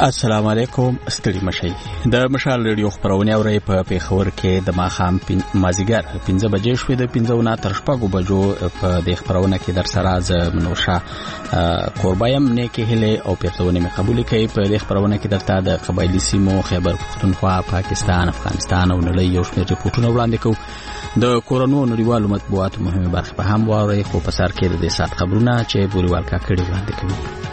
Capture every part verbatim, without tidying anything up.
السلام علیکم. ستړي مشي د مشال ریډیو خبرونه اوري په پیښور کې د ماخام مازیګر پنځه بجې شوې د پنځه نه تر شپږو بجو په د خبرونه کې در سره ز منوشا قربایم نه کې هله او پیښونه مې قبول کړي. په د خبرونه کې درته د قبایلی سیمو خیبر پختونخوا، پاکستان، افغانستان او نړۍ یو شمېر ریپورتونه وړاندې کوو. د کورونو نړیوالو مطبوعاتو مهمه برخه په هم واري خو په سر کې د سات خبرونه چې بوريوال کا کړي وړاندې کوي.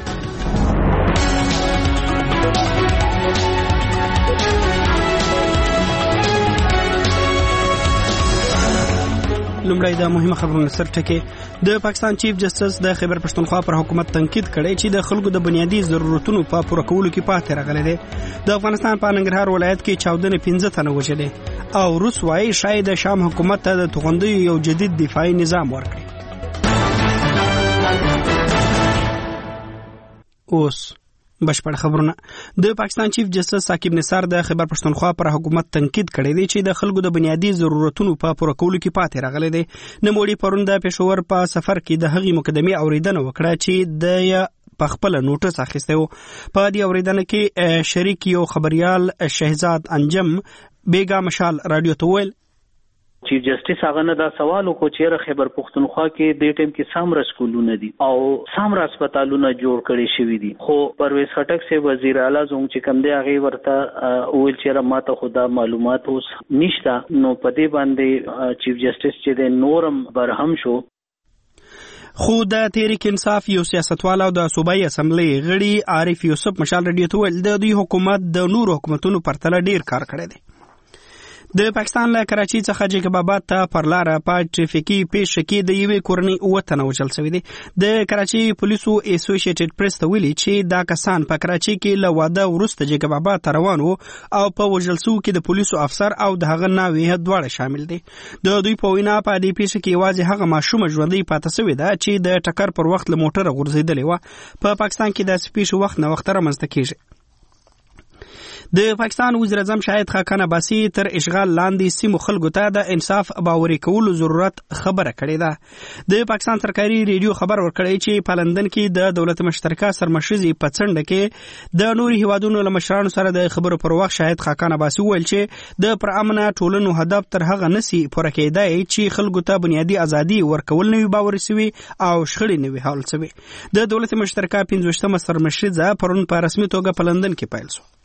لومړی د مهمه خبرونو سر ټکي د پاکستان چیف جسټس د خیبر پښتونخوا پر حکومت تنقید کړي چې د خلکو د بنیادی ضرورتونو په پوره کولو کې پاتې راغلي دي. د افغانستان په ننګرهار ولایت کې چاودنې پنځه تنه وژلې او روس وايي شاید شام حکومت ته د توغندیو یو جدید دفاعي نظام ورکړي. اوس بشپړ خبرونه. د پاکستان چیف جسټس ثاقب نثار د خیبر پښتونخوا پر حکومت تنقید کړی دی چې د خلکو د بنیادی ضرورتونو په پوره کولو کې پاتې راغلي دي. نوموړي پرون د پېښور په سفر کې د هغې مقدمې اوریدنه وکړه چې د په خپل نوټس اخیستی و. په دې اوریدنه کې شریک یو خبريال شهزاد انجم بیګا مشال رادیو ته ویل چیف جسټس هغه نه دا سوال وکړ چې خیبر پښتونخوا کې د ټیم کې سامره سکولونه دي او سامره هسپتالونه جوړ کړي شوی دي، خو پرویز خټک سے وزیر اعلی زوم چې کوم دی هغه ورته ویل چې ماته خدا معلومات اوس نشته. نو په دې باندې چیف جسټس چې د نورم برهم شو. خو د تحریک انصاف یو سیاستوال او د صوبایي اسمبلی غړي عارف یوسف مشال رادیو ته ویل د دوی حکومت د نور حکومتونو پرتله ډیر کار کړی دی. د پاکستان له کراچۍ څخه جیکب آباد ته پر لاره په ټریفیکي پیښه کې د یوې کورنۍ اووه تنه وژل شوي دي. د کراچۍ پولیسو اسوسییټډ پریس ته ویلي چې دا کسان په کراچۍ کې له واده وروسته جیکب آباد ته روان وو او په وژل شوو کې د پولیسو افسر او د هغه ناوې دواړه شامل دي. د دوی په وینا په دې پیښه کې یوازې هغه ماشومه ژوندۍ پاتې شوې ده چې د ټکر پر وخت له موټره غورځېدلې وه. په پاکستان کې داسې پیښې وخت نه وخت رامنځته کېږي. د پاکستان وزیر اعظم شاهد خاقان عباسي تر اشغال لاندې سیمو خلکو ته د انصاف باوري کولو ضرورت خبره کړې ده. د پاکستان سرکاري ریډیو خبر ورکړی چې په لندن کې د دولت مشترکه سرمشري په څنډه کې د نوري هیوادونو له مشرانو سره د خبرو پر وخت شاهد خاقان عباسي ویل چې د پرامنه ټولنو هدف تر هغه نسی پوره کېدای چې خلکو ته بنیادی ازادي ورکول نوي باور سوي او شخړې نوي حل سوي. د دولت مشترکه پنځوستمه سرمشري پرون په رسمي توګه په لندن کې پیل شو.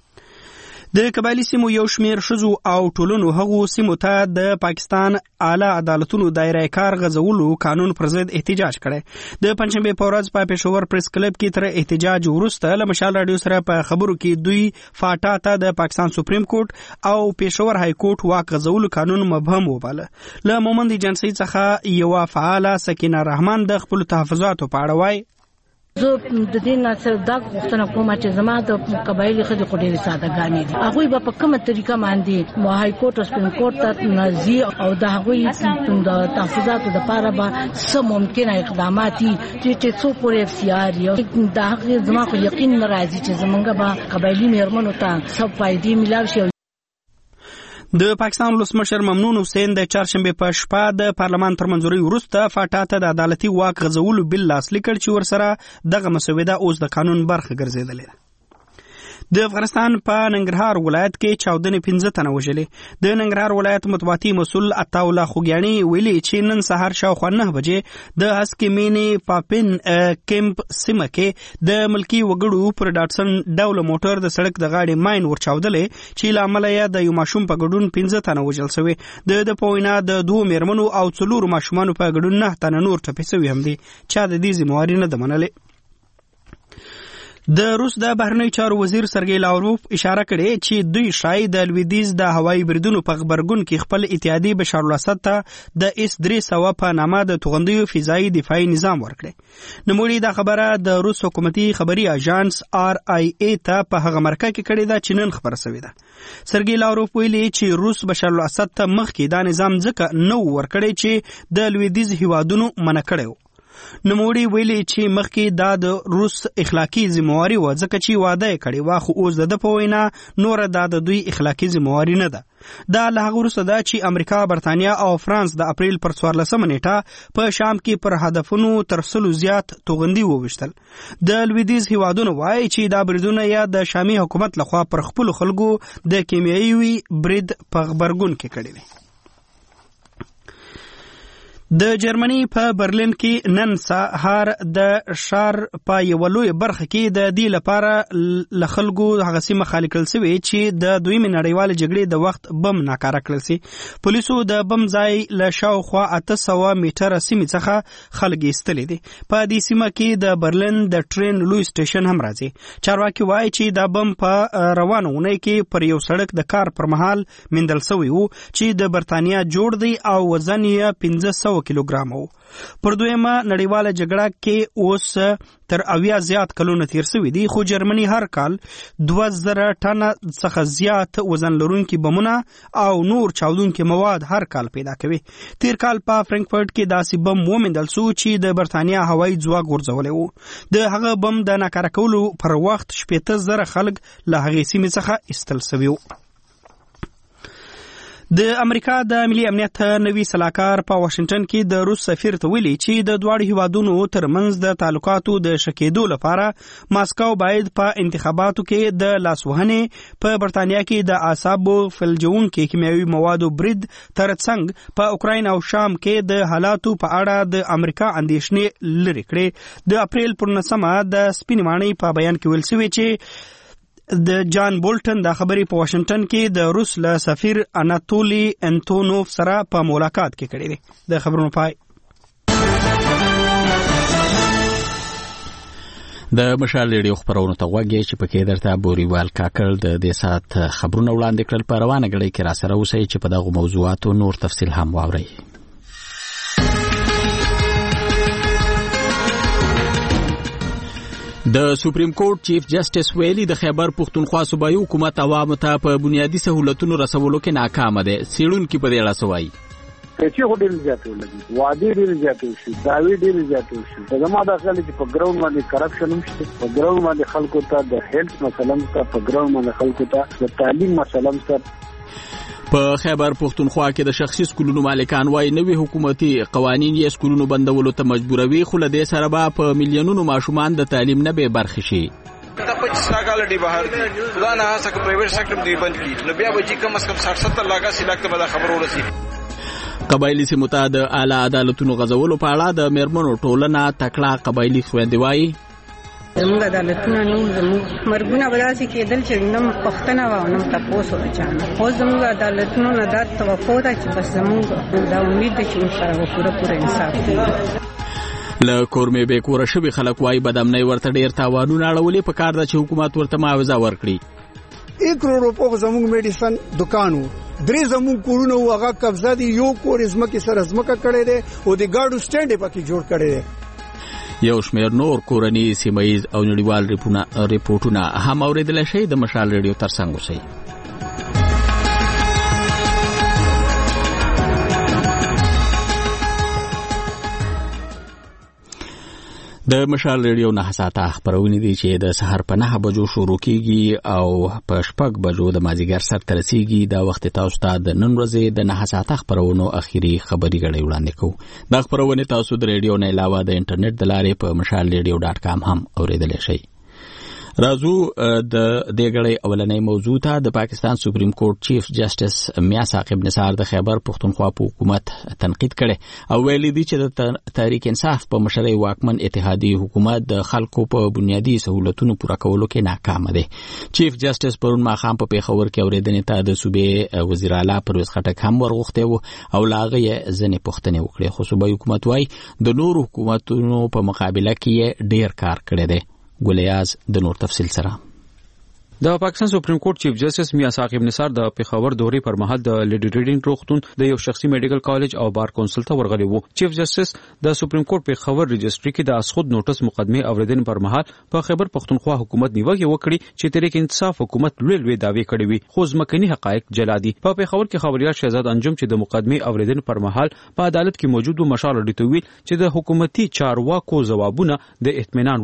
د قبایلی سیمو یو شمیر شزو او ټولنو هغو سیمو ته د پاکستان اعلی عدالتونو دایره کار غځولو قانون پر ضد احتجاج کړي. د پنځمبه په ورځ په پېښور پریس کلب کې تر احتجاج وروسته له مشال رادیو سره په خبرو کې دوی فاټا ته د پاکستان سپریم کورټ او پېښور های کورټ واک غځولو قانون مبهم وباله. له مومند ایجنسی څخه یو فعاله سکینه رحمان د خپل تحفظاتو په اړه وایي زه د دې نه څه دا غوښتنه کوم چې زما د قبایلی خدي خو ډېرې سادهګانې دي. هغوی به په کومه طریقه باندې های کورټ او سپریم کورټ ته نازي او د هغوی د تحفظاتو دپاره به څه ممکنه اقدامات دي چې څو پورې اف سی آر یو د هغې زما خو یقین نه راځي چې زمونږ به قبایلي مېرمنو ته څه فایدې میلاو شي. د پاکستان ولسمشر ممنون حسین د چهارشنبه په شپه د پارلمان تر منځوري وروسته فاټا ته د عدالتي واک غځولو بل لاسلیک کړ چې ورسره دغه مسوده اوس د قانون برخه ګرځېدلې ده. د افغانستان په ننګرهار ولایت کې چاودنې پنځه تنه وژلې. د ننګرهار ولایت مطبوعاتي مسؤل عطاءالله خوګیاڼي ویلي چې نن سهار شاوخوا نه بجې د هسکې مینې پاپین کیمپ سیمه کې د ملکي وګړو پر ډاټسن ډوله موټر د سړک د غاړې ماین ورچاودلې چې له امله یې د یو ماشوم په ګډون پنځه تنه وژل شوي. د د په وینا د دوو میرمنو او څلورو ماشومانو په ګډون نه تنه نور ټپي شوي هم دي. چا د دې ذمهواري نه ده منلې. د روس د بهرنیو چارو وزیر سرګی لاوروف اشاره کړې چې دوی شاید د لویدیز د هوایي بریدونو په خبرګون کې خپل اتحادیې بشار الاسد ته د اس درې سوه په نامه د توغندیو فضایي دفاعي نظام ورکړي. نوموړي دا خبره د روس حکومتي خبري اژانس آر آی ای ته په هغه مرکه کې کړې ده چې نن خبره شوې ده. سرګی لاوروف ویلي چې روس بشار الاسد ته مخکې دا نظام ځکه نو ورکړی چې د لویدیز هیوادونو منع کړی و. نوموړي ویلي چې مخکې دا د روس اخلاقی ذمہواری و ځکه چې واده یې کړې وه، خو اوس د ده په وینا نوره دا د دوی اخلاقی ذمہواری نه ده. دا له هغه وروسته ده چې امریکا، برتانیا او فرانس د اپریل پر څوارلسمه نیټه په شام کې پر هدفونو تر سلو زیات توغندي وویشتل. د لویدیځ هیوادونو وایي چې دا بریدونه یا د شامي حکومت لخوا پر خپلو خلکو د کیمیاوي برید په غبرګون کې کړی دی. د جرمني په برلین کې نن سهار د ښار په یوه لویه برخه کې د دې لپاره له خلکو هغه سیمه خالي کړل سوې چې د دویمې نړیوالې جګړې د وخت بم ناکاره کړل سي. پولیسو د بم ځای له شاوخوا اته سوه میټره سیمې څخه خلک ایستلي دي. په دې سیمه کې د برلین د ټرین لوی سټیشن هم راځي. چارواکي وایي چې دا بم په روانه اونۍ کې پر یو سړک د کار پر مهال میندل سوی و چې د برتانیا جوړ دی او وزن یې پنځه سوه کیلوګرام وو. پر دویمه نړیواله جګړه کې اوس تر اویا زیات کلونه تیر سوي دي، خو جرمني هر کال دوه زره ټنه څخه زیات وزن لرونکي بمونه او نور چاودونکي مواد هر کال پیدا کوي. تیر کال په فرانکفورت کې داسې بم وموندل سو چې د برتانیا هوایي ځواک غورځولی وو. د هغه بم د ناکاره کولو پر وخت شپېته زره خلک له هغې سیمې څخه ایستل سوي وو. د امریکا د ملي امنیت نوي سلاکار په واشنگټن کې د روس سفیر ته ویلي چې د دواړو هیوادونو ترمنځ د تعلقاتو د شکېدو لپاره ماسکو باید په انتخاباتو کې د لاسوهنې، په برتانیا کې د اعصابو فلجونکي کیمیاوي موادو برید ترڅنګ په اوکراین او شام کې د حالاتو په اړه د امریکا اندېښنې لرې کړې. د اپریل پر نهمه د سپینې ماڼۍ په بیان کې ویل شوي چې د جان بولټن د خبرې په واشنگټن کې د روس له سفیر اناتولی انتونوف سره په ملاقات کې کړی دی. د خبرونو پای. د مشال ریډیو خبرونو ته غوږی چې پکې درته بوریوال کاکل د دې سات خبرونه وړاندې کړل. په روانه غړي کې را سره اوسئ چې په دغه موضوعاتو نور تفصیل هم واورئ. د سپریم کورټ چیف جسټس ویلي د خیبر پښتونخوا صوبایي حکومت عوامو ته په بنیادي سہولتونو رسولو کې ناکام دی. څېړونکي په دې اړه څه وایي؟ پیسې خو ډېرې زیاتې ولګي، وعدې ډېرې زیاتې وشي، دعوې ډېرې زیاتې وشي. زما دا خیال چې په ګراوند باندې کرپشن هم شته، په ګراوند باندې خلکو ته د هیلث مسله شته، په ګراوند باندې خلکو ته د تعلیم مسله شته. په خیبر پښتونخوا کې د شخصي سکولونو مالکان وایي نوي حکومتي قوانین یې سکولونو بندولو ته مجبوروي، خو له دې سره به په میلیونونو ماشومان د تعلیم نه بې برخې شي. دا پچیس لاکه دی بهر دی، خدا نه هڅه کوي پرایویټ سېکټر دی بند کړي، نو بیا به چې کم از کم ساठ ستر لاکه سی لاکه به دا خبر ورسي. قبایلی سیمو ته د اعلی عدالتونو غځولو په اړه د میرمنو ټولنه تکړه قبایلی خویندې وایي زموږ عدالتونه نو زموږ مرګونه به داسې کېدل چې نه پښتنه وه او نه تپوس وچانه. خو زموږ عدالتونو نه دا توقع ده چې بس زموږ دا امید ده چې موږ سره به پوره پوره انصاف کېږي. له کورمې بې کوره شوي خلک وایي بدامنۍ ورته ډېر تاوانونه اړولي، په کار ده چې حکومت ورته معاوضه ورکړي. یک کروڑ روپو خو زموږ میډیسن دکان و، درې زموږ کورونه و هغه قبضه دي، یو کور ځمکې سره ځمکه کړی دی او د ګاډو سټینډ یې پکې جوړ کړی دی. یو شمېر نور کورني سیمهییز او نړیوال ریپورټونه هم اورېدلی شئ. د مشال ریډیو ترڅنګ اوسئ. د مشال ریډیو نه ساعته خبرونه دي چې د سحر په نه بجو شروع کیږي او په شپږ بجو د مازیګر سر ته رسیږي. دا وخت تاسو ته د نن ورځې د نه ساعته خبرونو اخیری خبري غړي وړاندې کوو. دا خبرونه تاسو د ریډیو نه علاوه د انټرنیټ د لارې په مشال ریډیو ډاټ کام هم اوریدلی شئ. راځو د دې غړي اولنۍ موضوع ته. د پاکستان سپریم کورټ چیف جسټس میاں ثاقب نثار د خیبر پښتونخوا په حکومت تنقید کړي او ویلي دي چې د تحریک انصاف په مشرۍ واکمن اتحادي حکومت د خلکو په بنیادي سہولتونو پوره کولو کې ناکام دی. چیف جسټس پرون ماښام په پیښور کې اورېدنې ته د صوبې وزیر اعلی پرویز خټک هم ورغوښتی و او له هغه یې ځینې پوښتنې وکړې، خو صوبایي حکومت وایي د نورو حکومتونو په مقابله کې یې ډېر کار کړی دی. ګلیاز د نور تفصیل سره. د پاکستان سپریم کورټ چیف جسټس میاں ثاقب نثار د پیښور دورې پر مهال د لیډي ریډینګ روغتون د یو شخصي میډیکل کالج او بار کونسل ته ورغلی وو. چیف جسټس د سپریم کورټ پیښور رجسټري کې د اسخود نوټس مقدمه اوریدنې پر مهال په خیبر پښتونخوا حکومت نیوکه وکړي چې تحریک انصاف حکومت لوی لوی دعوی کړي وي خو ځمکني حقایق جلا دي. په پیښور کې خبريال شهزاد انجم چې د مقدمه اوریدنې پر مهال په عدالت کې موجود و مشال ډیټویل چې د حکومتي چارواکو ځوابونه د اطمینان وړ نه.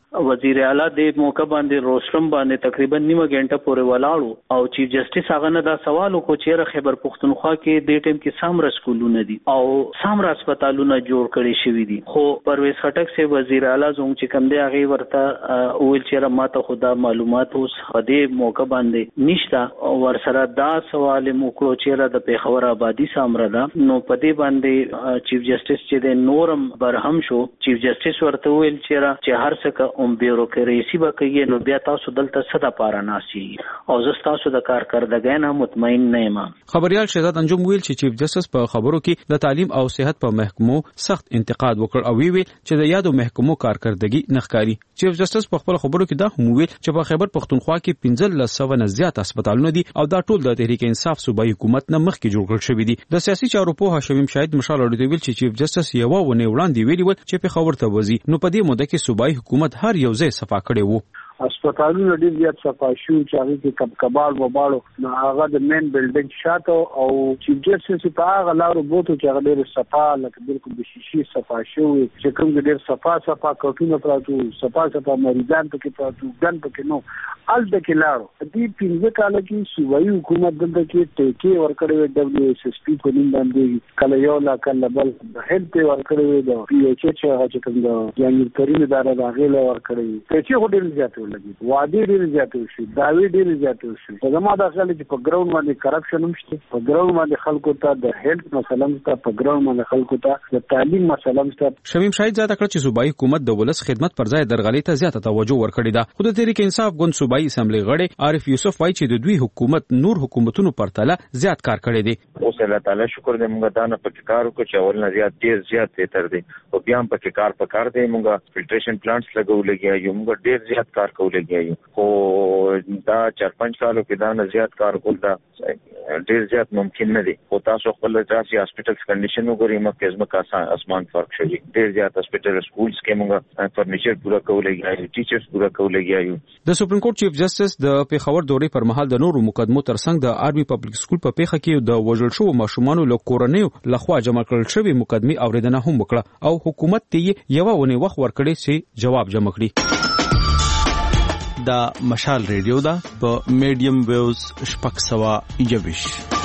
وزیر اعلی د موقع باندې روسترم باندې تقریبا نیمه غنټه پورې ولاړو او چیف جسټس هغه نه دا سوال وکړ چې خیبر پختونخوا کې د ټیم کې سامر سکولونه دي او سامر هسپتالونه جوړ کړي شوی دي خو پرویز خټک سے وزیر اعلی زوم چې کوم دی هغه ورته ویل چې ماته خدا معلومات اوس دې موقع باندې نشته ور سره دا سوال موکړو چې د پیښور آبادی سامر ده نو په دې باندې چیف جسټس چې د نورم برهم شو چیف جسټس ورته ویل چې چې هر څه کوم بیوروکراسي به کوي نو بیا تاسو دلته صدا پاره ناسي او زه تاسو د کارکردګۍ نه مطمئن نه یم. خبريال شهزاد انجم ویل چې چیف جسټس په خبرو کې د تعلیم او صحت په محکمو سخت انتقاد وکړ او ویل چې د یادو محکمو کارکردګي نخکاری. چیف جسټس په خپل خبرو کې دا هم ویل چې په خیبر پختونخوا کې پنځه سوه نه زیات هسپتالونه دي او دا ټول د تحریک انصاف صوبایي حکومت نه مخکې جوړ کړل شوی دي. د سیاسي چارو په شمیم شاهد مشال اړوي ویل چې چیف جسټس یو ونه وړاندې ویلي و چې په خبر ته وځي نو په دې موده کې صوبایي حکومت هر یو ځای صفا کړی وو. هسپتالونه ډیر زیات صفا شو چې هغه کې کب کباړ وباړو نو هغه د مین بلډینګ شاته او چیف جسټس په هغه لارو بوته چې هغه ډیر صفا لکه بالکل د شیشې صفا شو چې کوم ډیر صفا صفا کوټونه پراتو صفا صفا مریضان پکې پراتو ګن پکې نو ال د کلارو دې پنځه کال کې صوبایي حکومت دلته کې ټیکې ورکړې دبليو ایس اس پی په نوم باندې کله یو لا کله بل هلته ورکړې د پی ایچ ایچ هغه چې کوم د یانګ کریم اداره د غیله ورکړې ټیکې هډل زیات لګي وادي ډیر زیات شي داوی ډیر زیات شي په زموږ داخله چې په ګراوند باندې کرپشن هم شته په ګراوند باندې خلکو ته د هیلث مسله ته په ګراوند باندې خلکو ته د تعلیم مسله ته. شمیم شاهد زیاته کړ چې صوبایي حکومت د ولس خدمت پر ځای درغلي ته زیاته توجه ورکړې ده. خو د تحریک انصاف ګوند صوبایي اسمبلی غړي عارف یوسف وايي چې د دوی حکومت نور حکومتونو پرتله زیات کار کړی دی. اوس الله تعالی شکر دې موږ دا نه پکې کار وکړو چې اول نه زیات ډیر زیات بهتر دی او بیا هم پکې کار پکار دی. موږ فلټریشن پلانټس لګولې یو موږ ډیر زیات کار کولې یو خو دا چار پنځ کالو کې دا نه زیات کار کول دا ډیر زیات ممکن نه دی. خو تاسو خپل ځاسي هاسپټلز کنډیشن وګورئ مکه زمکه اسمان فرق شوی ډیر زیات هاسپټل سکولز کې موږ فرنیچر پورا کولې یو ټیچرز پورا کولې یو. د سپریم کورټ چیف جسټس د پیښور دورې پر مهال د نورو مقدمو ترڅنګ د آرمي پبلک سکول په پیښه کې د وژل شو ماشومانو له کورنیو لخوا جمع کړل شوی مقدمه اوریدنه هم وکړه او حکومت ته یو ونه وخت ورکړي چې جواب جمع کړي. دا مشال ریډیو دا په میډیم ویوز شپږ سوه یوویش.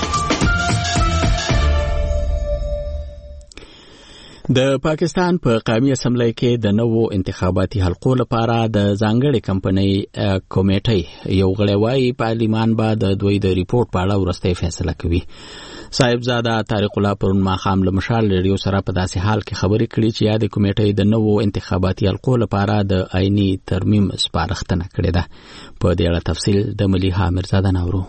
د پاکستان په پا قومي اسمبلی کې د نوو انتخاباتي حلقو لپاره د ځانګړي کمپنۍ کمیټې یو غړی وايي پارلیمان به د دوی د ریپورت په اړه وروستۍ فیصله کوي. صاحبزاده طارق الله پرون ماښام له مشال ریډیو سره په داسې حال کې خبرې کړې چې یاد کمیټې د نوو انتخاباتي حلقو لپاره د آئینی ترمیم سپارښتنه کړې ده. په دې اړه تفصیل د ملیحه میرزاده نورو.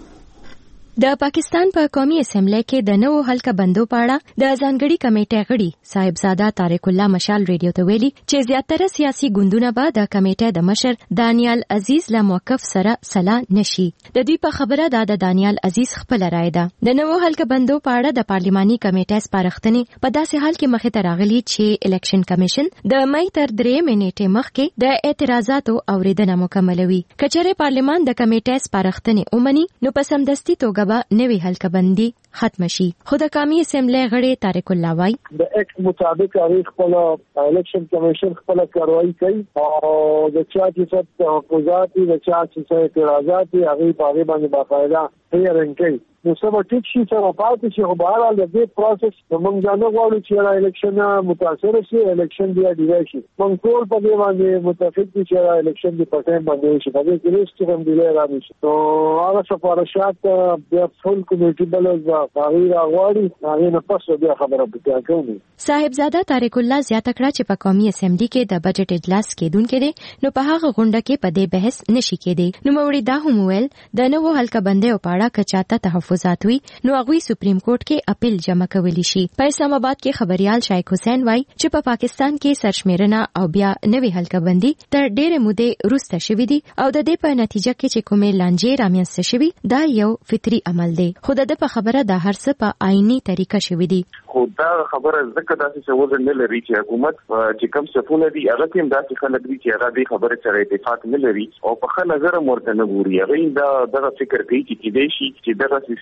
د پاکستان په قومي اسمبلی کې د نوو حلقه بندو په اړه د ځانګړي کمیټې غړي صاحبزاده طارق الله مشال ریډیو ته ویلي چې زیاتره سیاسي ګوندونه به د کمیټې د مشر دانیال عزیز له موقف سره سلا نشي. د دوی په خبره دا د دانیال عزیز خپل رائے ده. د نوو حلقه بندو په اړه د پارلماني کمیټې سپارښتنې په داسې حال کې مخې ته راغلي چې الیکشن کمیشن د مې تر درې منېټې مخکې د اعتراضاتو اوریدنه مکملوي. کچره پارلمان د کمیټې سپارښتنې اومني نو په سمدستي توګه به نوی حلقه بندي ختم شي. خو د قومي اسمبلی غړي طارق الله وايي د ایکټ مطابق هغه خپل الیکشن کمیشن خپل کاروایی کوي او د چا چې څه حقوقات دي د چا چې څه اعتراضات دي هغه په هغه باندې باقاعده هیرنګ کوي. نو سبا ټیک شي سره پاتې شي خو بهر حال د دې پروسس موږ ځانو غواړو چې الیکشن متاثر شي الیکشن دی دی شي موږ ټول په دې باندې متفق دي چې الیکشن دی په ټیم باندې شي په دې کې ریسک هم دی لري نو هغه سفارشات بیا فول کمیټي بلز تغییر غواړي هغه نه پس بیا خبره پکې کوي. صاحبزاده طارق الله زیاته کړه چې په قومي اسمبلی کې د بجټ اجلاس کېدونکې دي نو په هغه غونډه کې په دې بحث نشي کېدی. نو موري دا هم ویل د نوو حلقه بندي او پاړه کچاته تحفظ وي نو هغوی سپریم کورټ کې اپیل جمع کولی شي. په اسلام آباد کې خبريال شایق حسین وای چې په پا پاکستان کې سرشمیرنه او بیا نوې حلقه بندي تر ډېرې مودې وروسته شوې دي او د دې په نتیجه کې چې کومې لانجې رامنځته شوې دا یو فطري عمل دی. خو د په خبره دا هر څه په آئینی طریقه شوې دي. خو دا خبره ځکه داسې څه وزن نه لري چې حکومت چې کوم صفونه دي هغه هم داسې خلک دي چې هغه دې خبره سره اتفاق نه لري او په ښه نظر ورته نه ګوري. هغه دا دغه فکر کوي چې کېدای شي چې دغه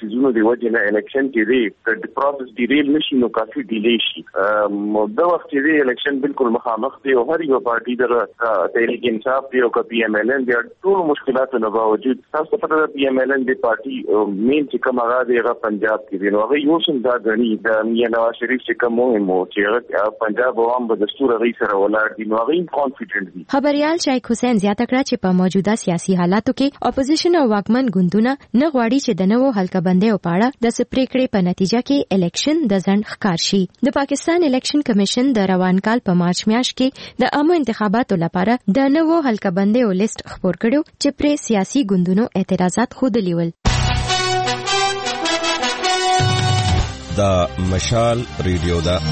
سيزونو دی وجه نه الیکشن کې دی د پروسس ډیریل نشي نو کافي ډیلی شي مو د وخت کې دی الیکشن بالکل مخامخ دی او هر یو پارټي در تحریک انصاف دی او پی ایم ایل ان دی ټول مشکلاتو نه باوجود تاسو پته د پی ایم ایل ان دی پارټي مین چې کوم هغه دی هغه پنجاب کې دی نو هغه یو څه دا غني د میاں نواز شریف چې کوم مهم و چې پنجاب عوام به دستور غي سره ولاړ دي نو هغه کانفیډنٹ دي. خبريال شیخ حسین زیاته کړه چې په موجوده سیاسي حالاتو کې اپوزیشن او واکمن ګوندونه نه غواړي چې د نوو حلقه بندۍ او پاړه د سپریکړې په نتیجه کې الیکشن د ځند ښکار شي. د پاکستان الیکشن کمیشن د روان کال په مارچ میاشت کې د عامه انتخاباتو لپاره د نوو حلقه بندۍ او لیست خپور کړو چې پر سیاسي ګوندونو اعتراضات خوده لیول. دا مشال ریډیو دا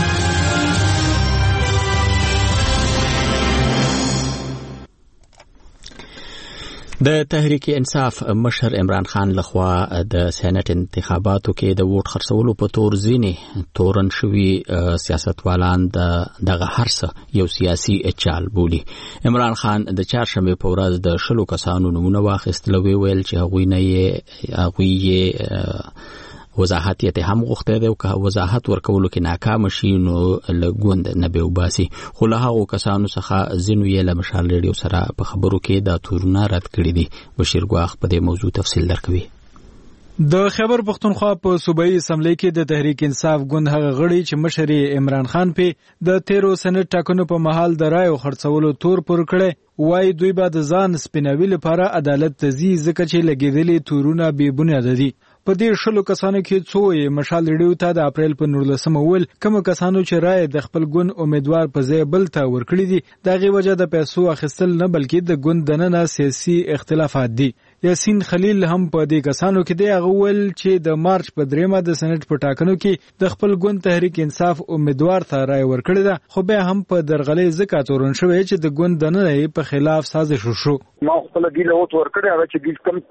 د تحریک انصاف مشر عمران خان لخوا د سېنات انتخاباتو کې د ووټ خرڅولو په تور ځینې تورن شوي سیاستوالان د دغه هرڅه یو سیاسي چال بولي. عمران خان د چهارشنبه په ورځ د شلو کسانو نومونه واخیستل او ویل چې هغوی نه یې هغوی یې وضاحت یې هم غوښته دی او که وضاحت ورکولو کې ناکام شي نو لګوند نه به وباسي. خو له هغو کسانو څخه ځینو یې له مشال ریډیو سره په خبرو کې دا تورونه رد کړي دي. بشیر ګواخ په دې موضوع تفصیل درکوي. د خیبر پختونخوا په صوبایي اسمبلی کې د تحریک انصاف ګوند هغه غړي چې مشر عمران خان په د تیرو سنټ ټاکنو په محل د رایو خرڅولو تور پر کړي وای دوی به د ځان سپیناوي لپاره عدالت تزي ځکه چې لګیدلې تورونه بې بنیاد دي. په دې شلو کسانو کې څو یې مشال ریډیو ته د اپریل په نولسمه ول کوم کسانو چې رائے د خپل ګوند امیدوار په ځای بل ته ورکړي دي دغه وجه د پیسو اخیستل نه بلکې د ګوند دننه سیاسي اختلافات دي. یاسین خلیل هم په دې کسانو کې دی هغه ول چې د مارچ په دریمه د سېنات په ټاکنو کې د خپل ګوند تحریک انصاف امیدوار ته رائے ورکړي ده خو به هم په درغلې زکات ورن شوی چې د ګوند دننه په خلاف سازش وشو. ما خپل دی له وټ ورکړي هغه چې د کم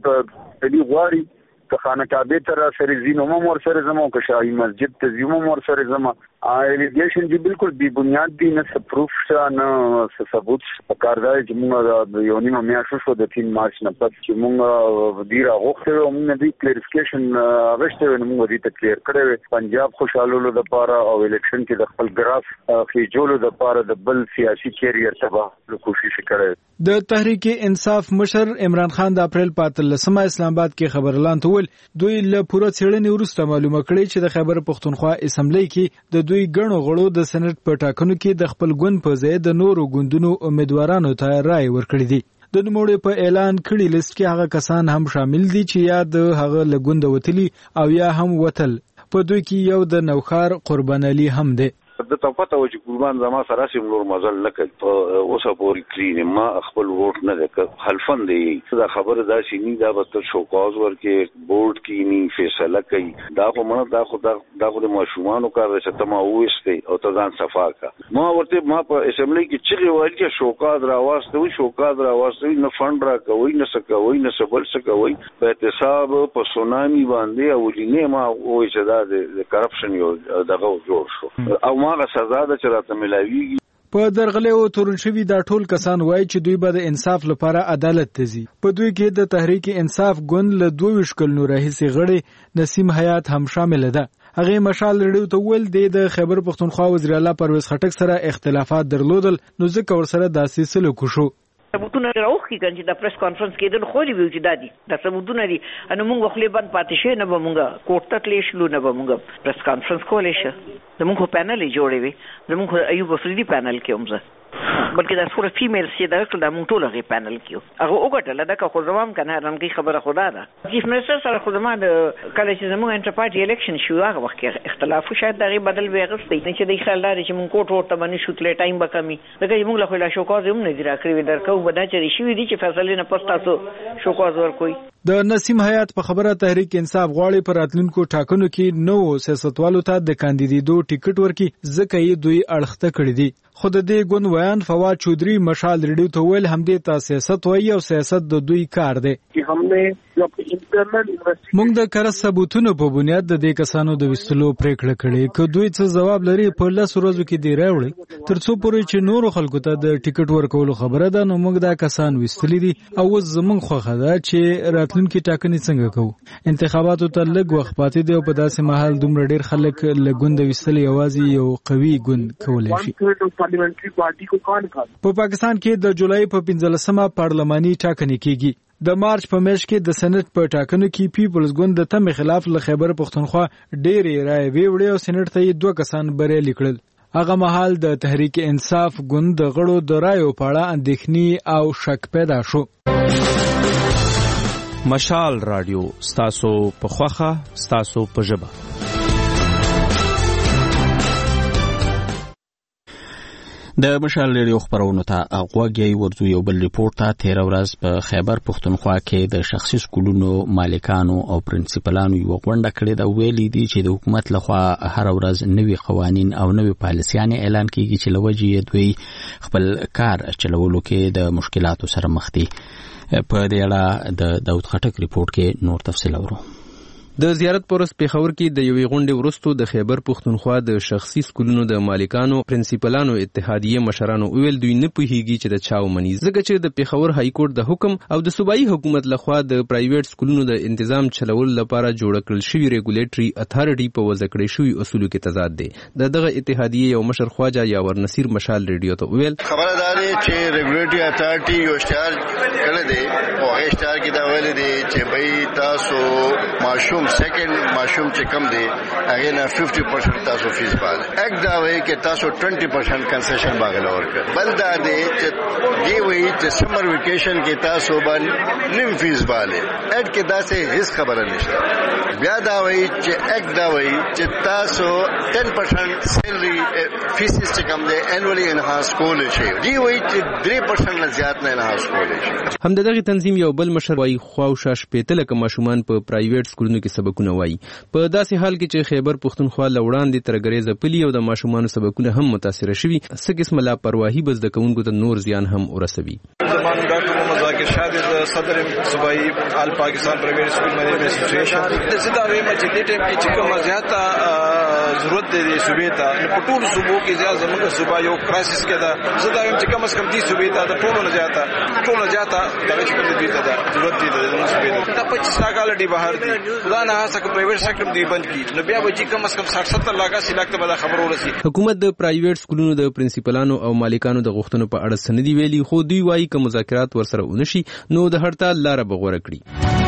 ټایپ دی غواړي که خانه کعبه تر سره زینو مور سره زمو که شاهي مسجد ته زینو مور سره زمو ایلیګیشن دی بالکل بی بنیاد دی نه سپروف شته نه ثبوت کاردار چې موږ د یو نیمه میاشت شو د تین مارچ نه پد چې موږ ډیر غوښتل او موږ د کلیریفیکیشن غوښتل نو موږ دې ته کلیر کړو پنجاب خوشاله د پاره او الیکشن کې د خپل ګراف خېجولو د پاره د بل سیاسي کیریئر تباه کوشش کړو. د تحریک انصاف مشر عمران خان د اپریل په اتلسمه اسلام آباد کې خبرلان ته ول دوی له پوره څېړنې وروسته معلومه کړې چې د خیبر پختونخوا اسمبلی کې د دوی ګڼو غړو د سېنات په ټاکنو کې د خپل ګوند په ځای د نورو ګوندونو امیدوارانو ته رائے ورکړي دي. د نوموړي په اعلان کړي لیست کې هغه کسان هم شامل دي چې یا د هغه لګوند وتلی او یا هم وتل. په دوی کې یو د نوخار قربان علي هم دی. د تفاته او چې قربان زما سره سیم نور مزل نه کوي په اوسه پورې کړی ما خپل ووټ نه ده خلفن دی دا خبره دا شي نه دا به شو کاز ورکه بورډ کې ني فیصله کوي دا خو مونږ دا خو دا خو د ماشومانو کار چې تما وېسته او ته ځان صفا کا ما ورته ما په اسمبلی کې چې وایي چې شو کاز راواسته وي شو کاز راواسته نه فند را کوي نه سکوي نه سبل سکوي په احتساب په سونامي باندې او لینه ما وایي چې دا د کرپشن یو دغه جوړ شو او هغه سزا ده چې راته ملاويږي. په درغلې او تورن شوی دا ټول کسان وایي چې دوی به د انصاف لپاره عدالت تزي. په دوی کې د تحریک انصاف ګوند له دوه وشکل نور هیڅ غړي نسیم حیات هم شامل ده. هغه مشال ریډیو ته ول د خیبر پختونخوا وزیر اعلی پرویز خټک سره اختلافات درلودل نو ځکه ور سره داسې سلوک شو. ثبوتونه راوخی کنه د پریس کانفرنس کې دن خو لري چې دادي د ثبوتونه دي ان موږ خپل باندې پاتې شي نه به موږ کوټ ته تللی شلو نه به موږ پریس کانفرنس کولای شي د موږ پینل جوړې وي د موږ ایوب افریدي پینل کې همزه بلکې دا څوره فیمیل سي دا ټول د موږ ټول غي پینل کې هغه وګټل دا که خو زمام کنه رنګي خبره خدا ده چیف منسٹر سره خو زمام کله چې زموږ انټر پارټي الیکشن شو هغه وخت کې اختلاف شاید دغه بدل وي غوښتي نه چې د خیال لري چې موږ کوټ ورته باندې شو تل ټایم به کمی دغه موږ له خلا شو کاز هم نه دی راکړی درکو بدا چې شي دي چې فیصله نه پستاسو شو کاز ورکوي. د نسیم حیات په خبره تحریک انصاف غواړي پر راتلونکو ټاکنو کې نو سیاستوالو ته د کاندیدېدو ټیکټ ورکړي ځکه یې دوی اړخته کړی دي. خو د دې ګوند ویان هوا چودري مشال ریډیو ته ویل همدې ته سیاست وایي او سیاست د دوی کار دی. موږ د کار ثبوتونو په بنیاد د دې کسانو د وستلو پریکړه کړې که دوی څه ځواب لري په لس ورځو کې دی راوړي ترڅو پورې چې نورو خلکو ته د ټیکټ ورکولو خبره ده. نو موږ دا کسان وستلي دي او اوس زموږ خوښه ده چې راتلونکي ټاکنې څنګه کوو. انتخاباتو ته لږ وخت پاتې دی او په داسې مهال دومره ډېر خلک له ګوند وستل یوازې یو قوي ګوند کولی شي. په پاکستان کې د جولای په پنځلسمه پارلماني ټاکنې کېږي. د مارچ په میاشت کې د سېنات په ټاکنو کې پیپلز ګوند د تمې خلاف له خیبر پښتونخوا ډېرې رایې ویوړې او سېنات ته یې دوه کسان بریالي کړل. هغه مهال د تحریک انصاف ګوند د غړو د رایو په اړه اندېښنې او شک پیدا شو. مشال رادیو ستاسو په خوخه ستاسو په ژبه. د مشال ریډیو خبرونو ته غوږی ورځو یو بل ریپورت ته تیر ورځ په خیبر پښتونخوا کې د شخصي سکولونو مالکانو او پرنسپلانو یو غونډه کړې ده. ویلي دي چې د حکومت لخوا هر ورځ نوي قوانین او نوي پالیسیانې اعلان کیږي چې لوجې دوی خپل کار چلولو کې د مشکلاتو سره مخ دي. په دې اړه د داود خټک ریپورت کې نور تفصیل اورو. د زیارت پرس پیښور کې د یوې غونډې وروسته د خیبر پښتونخوا د شخصي سکولونو د مالکانو پرنسپلانو اتحادیه مشرانو ویل دوی نه پوهیږي چې د چاو منی ځکه چې د پیښور های کورټ د حکم او د صوبایي حکومت لخوا د پرایویټ سکولونو د تنظیم چلول لپاره جوړ کړل شوی ریګولیټري اتھارټي په وضع کړی شوی اصولو کې تضاد دی. د دغه اتحادیه یو مشر خواجه یاور نصیر مشال ریډیو ته ویل خبرداري چې ریګولیټري اتھارټي یو اشتهار کړی دی او هغه اشتهار کې دا ویل دی چې بای تاسو ماشوم سیکنډ ماشوم چې کم دی هغه نه پنځه پرسنټ تاسو فیس باندې اګ دا وایي چې تاسو بیس پرسنټ کنسیشن باغله ورکړ. بل دا دی چې دی وایي چې سمر ویکیشن کې تاسو باندې نیم فیس باندې اګ کې دا څه هیڅ خبره نشته. بیا دا وایي چې اګ دا وایي چې تاسو ټین پرسنټ سیلری فیس چې کم دی انولی انهانس کول شي. دی وایي چې درې پرسنټ نه زیات نه انهانس کول شي. هم دغه تنظیم یو بل مشر وایي خواوشا شپېته لکه ماشومان په پرایویټ سکولونو کې سبقونه وایي. په داسې حال کې چې خیبر پښتونخوا لوړاندې تر ګریزه پلی او د ماشومان سبقونه هم متاثر شوي څه قسم لاپرواهي بس د کوونکو ته نور زیان هم ورسوي. زمان ډاکټر محمد ذاکر شاه صدر صوبایي آل پاکستان پرایویټ سکول مینجمنټ اسوسییشن زه دا وایم چې دې ټیم کې چې کومه زیاته ضرورت دی صوبې ته په ټولو صوبو کې زیات زموږ صوبا یو کرایسس کې ده. زه دا وایم چې کم از کم دې صوبې ته د ټولو نه زیاته ټولو نه زیاته دغه چې کوم دې ته ده ضرورت دی د زموږ صوبې ته. دا پچیس کال دی بهر دی خدا نه هڅه کوي پرایویټ سېکټر دی بند کی نو بیا به چې کم از کم شصت ستر لاګه سی لاګ ته به خبر ورسي. حکومت د پرایویټ سکولونو د پرنسپلانو او مالکانو د غوښتنو په اړه سندې ویلي خو دوی وايي چې مذاکرات ورسره ونشي نو د هړتال لار به غوړه کړي.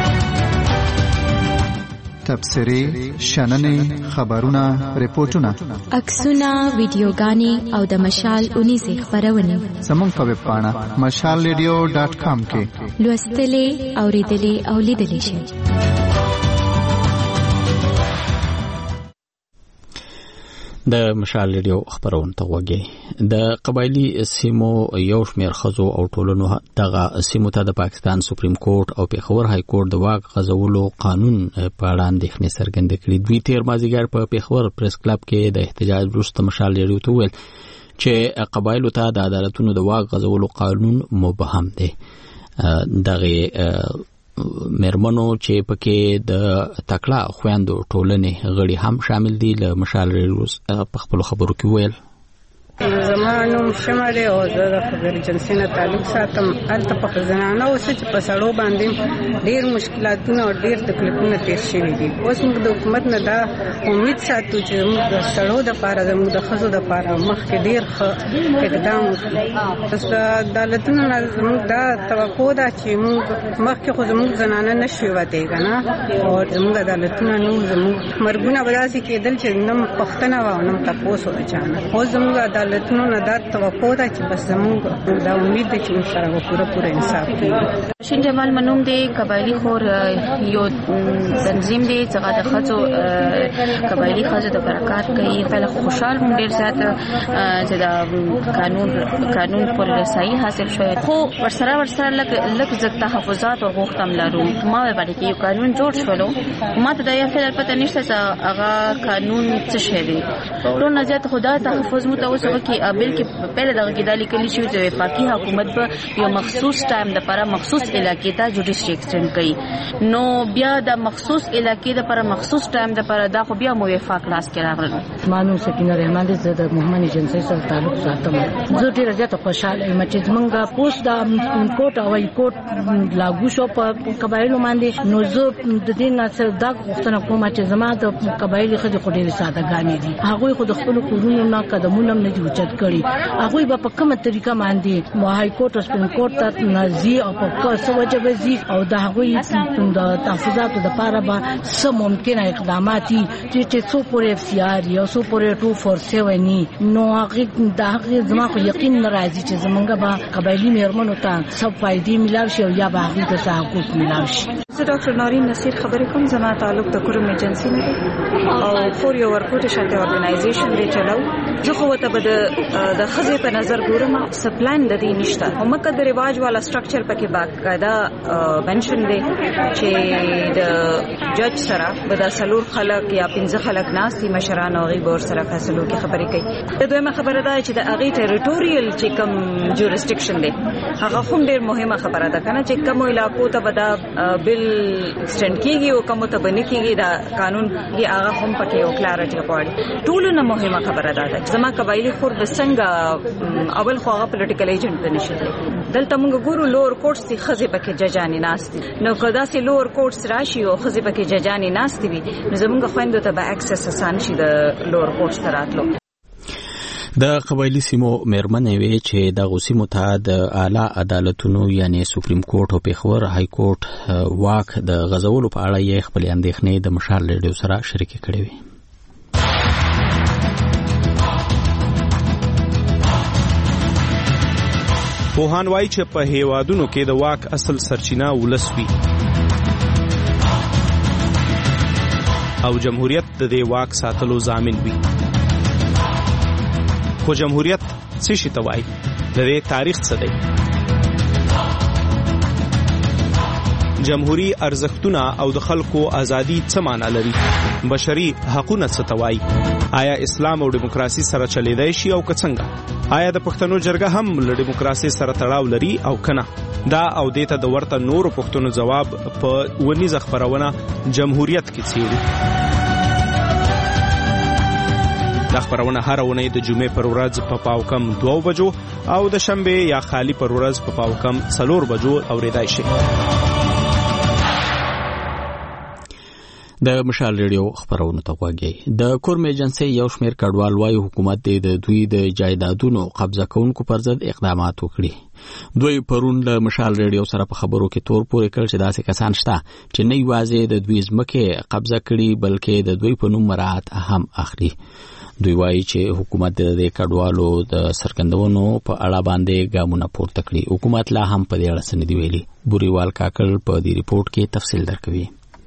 تبصرې شننې خبرونه ریپورتونه عکسونه ویډیوګانې او د مشال اونیزه خبرونه زموږ په ویب پاڼه مشال ریډیو ډاټ کام کې لوستلې اوریدلې او لیدلې شئ. د مشال ریډیو خبرونه ته وګورئ. د قبایلی سیمو یو شمېر خزو او ټولنو دغه سیمو ته د پاکستان سپریم کورټ او پیښور های کورټ د واک غځولو قانون په اړه اندېښنې څرګندې کړې. دوی تیر مازیګر په پیښور پریس کلب کې د احتجاج وروسته مشال ریډیو ته ویل چې قبایلو ته د عدالتونو د واک غځولو قانون مبهم دی. دغه مرمنو چې پکې د تکړه خويندو ټولنې غړي هم شامل دي له مشال ریډیو په خپل خبرو کې ویل زمانو شماره او د خبر جنسي نه تعلق ساتم الته په زنانه او چې په سړو باندې ډیر مشکلاتونه او ډیر تکلیفونه تیر شوي دي. اوس موږ د حکومت نه دا امید ساتو چې موږ د سړو د لپاره زموږ د خزو د لپاره مخکې ډیر ښه اقدام وکړو. پس د عدالتونو نه زموږ دا توقع ده چې موږ مخکې خو زموږ زنانه نشوي وتی کنه او زموږ عدالتونه نو زموږ مرګونه به داسې کېدل چې نم پښتنه و نم تاسو اچانه خو زموږ عدالت لتنو نه دا توقع ده چې بس زموږ دا امید ده چې موږ سره پوره پوره انصاف کیږي. شین جمال منوم دی قبایلی خور یو تنظیم دی چې د خځو قبایلی خځو د برکات کوي. خپل خوشحال هم ډیر زیات چې دا قانون قانون پر رسایي حاصل شوی خو ورسره ورسره لک لک ز تحفظات او غوښتم لرو. ما به باندې یو قانون جوړ شولو ما ته دا یو فعل پته نشته چې هغه قانون څه شی دی. ټول نه زیات خدای تحفظ مو ته اوس دغه کې بل کې پهله دغه کې د لیکلي شو چې وفاقي حکومت په یو مخصوص ټایم لپاره مخصوص علاقې ته جوډیشري ایکسټند کوي. نو بیا د مخصوص علاقې لپاره مخصوص ټایم لپاره دا خو بیا مو وفاق لاس کې راغله. مانو سکینه رحمان دې د محمد ایجنسی سره تعلق ساتم. زه ډیره زیاته خوشاله یم چې زمونږ پوسټ د سپریم کورټ او های کورټ لاګو شو په قبایلو باندې. نو زه د دې نه سره دا غوښتنه کوم چې زما د قبایلي خدي خو ډیره سادهګانې دي. هغه خو د خپل کورونو نه قدمونه نه دي اوچت کړي. هغه به په کومه طریقه باندې مو های کورټ او سپریم کورټ ته نازي او په څه وجه به زی او د هغه د تحفظاتو د لپاره به سم ممکنه اقدامات چې چې څو پورې اف سی آر یا څو پورې ټو فور سیون نو هغه د هغه زما خو یقین ناراضي چې زمونږ به قبایلی میرمنو ته سب فائدې ملاوي شي او یا به هغه ته حقوق ملاوي شي. زه ډاکټر نارین نصیر خبرې کوم. زما تعلق د کوروم ایجنسی نه دی او فور یو ورکوټ شانتي اورګنایزیشن دی چلاو. زه خو ته به د خزې په نظر ګورم سپلان د دې نشته. او مکه د رواج والا سټرکچر پکې باقاعده منشن دی چې د جج سره به د سلور خلک یا پنځه خلک ناس دي مشران او غي بور سره فیصلو کې خبرې کوي. د دویمه خبره ده چې د هغه ټریټوریل چې کوم جورسډکشن دی هغه هم ډیر مهمه خبره ده کنه چې کوم علاقو ته به دا بل سټند کیږي او کوم ته باندې کیږي دا قانون دی هغه هم پکې او کلارټي غواړي. ټول نه مهمه خبره ده چې زما قبایلی خور د څنګه اول خو هغه پولیټیکل ایجنټ نشي. دلته موږ ګورو لوور کورټس دي خزه پکې ججانی ناس دي. نو کدا سي لوور کورټس راشي او خزه پکې ججانی ناس دي نو زموږ خويندو ته به اکسس آسان شي د لوور کورټس تراتلو. د قبایلی سیمو میرمنې وی چې د غوسیمو ته د اعلی عدالتونو یعنی سپریم کورټ او پیښور های کورټ واک د غزولو په اړه یې خپل اندېښنې د مشال ریډیو سره شریک کړې وي. پوهان وایي چې په هیوادونو کې د واک اصل سرچینه ولس وي او جمهوریت د دې واک ساتلو ضامن وي. خو جمهوریت څه شي ته وایي؟ د دې تاریخ څه دی؟ جمهوری ارزښتونه او د خلکو ازادي څه معنی لري؟ بشري حقوقونه څه ته وایي؟ آیا اسلام او دیموکراسي سره چلیدای شي او که څنګه؟ آیا د پښتنو جرګه هم له دیموکراسي سره تړاو لري او کنه؟ دا او دیته د ورته نورو پښتنو جواب په ونیزه خبرونه جمهوریت کې څیړي. دا خبرونه هر ونې د جمعې پر ورځ په پاو کم دوه بجو او د شنبه یا خالی پر ورځ په پاو کم څلور بجو اوریدای شي. د مشال ریډیو خبرونه ته وګورئ. د کورم ایجنسی یو شمېر کډوال وايي حکومت د دوی د جایدادونو قبضه کوونکو پر ضد اقدامات وکړي. دوی پرون له مشال ریډیو سره په خبرو کې تور پورې کړ چې داسې کسان شته چې نه یوازې د دوی ځمکې قبضه کړي بلکې د دوی په نوم مراعات هم اخلي. دوی وایي چې حکومت د کډوالو د سرګندونو په اړه باندې ګامونه پورته کړي. حکومت لا هم په دې اړه څه نه دی ویلي. بوريوال کاکل په دې ریپورت کې تفصیل درکوي.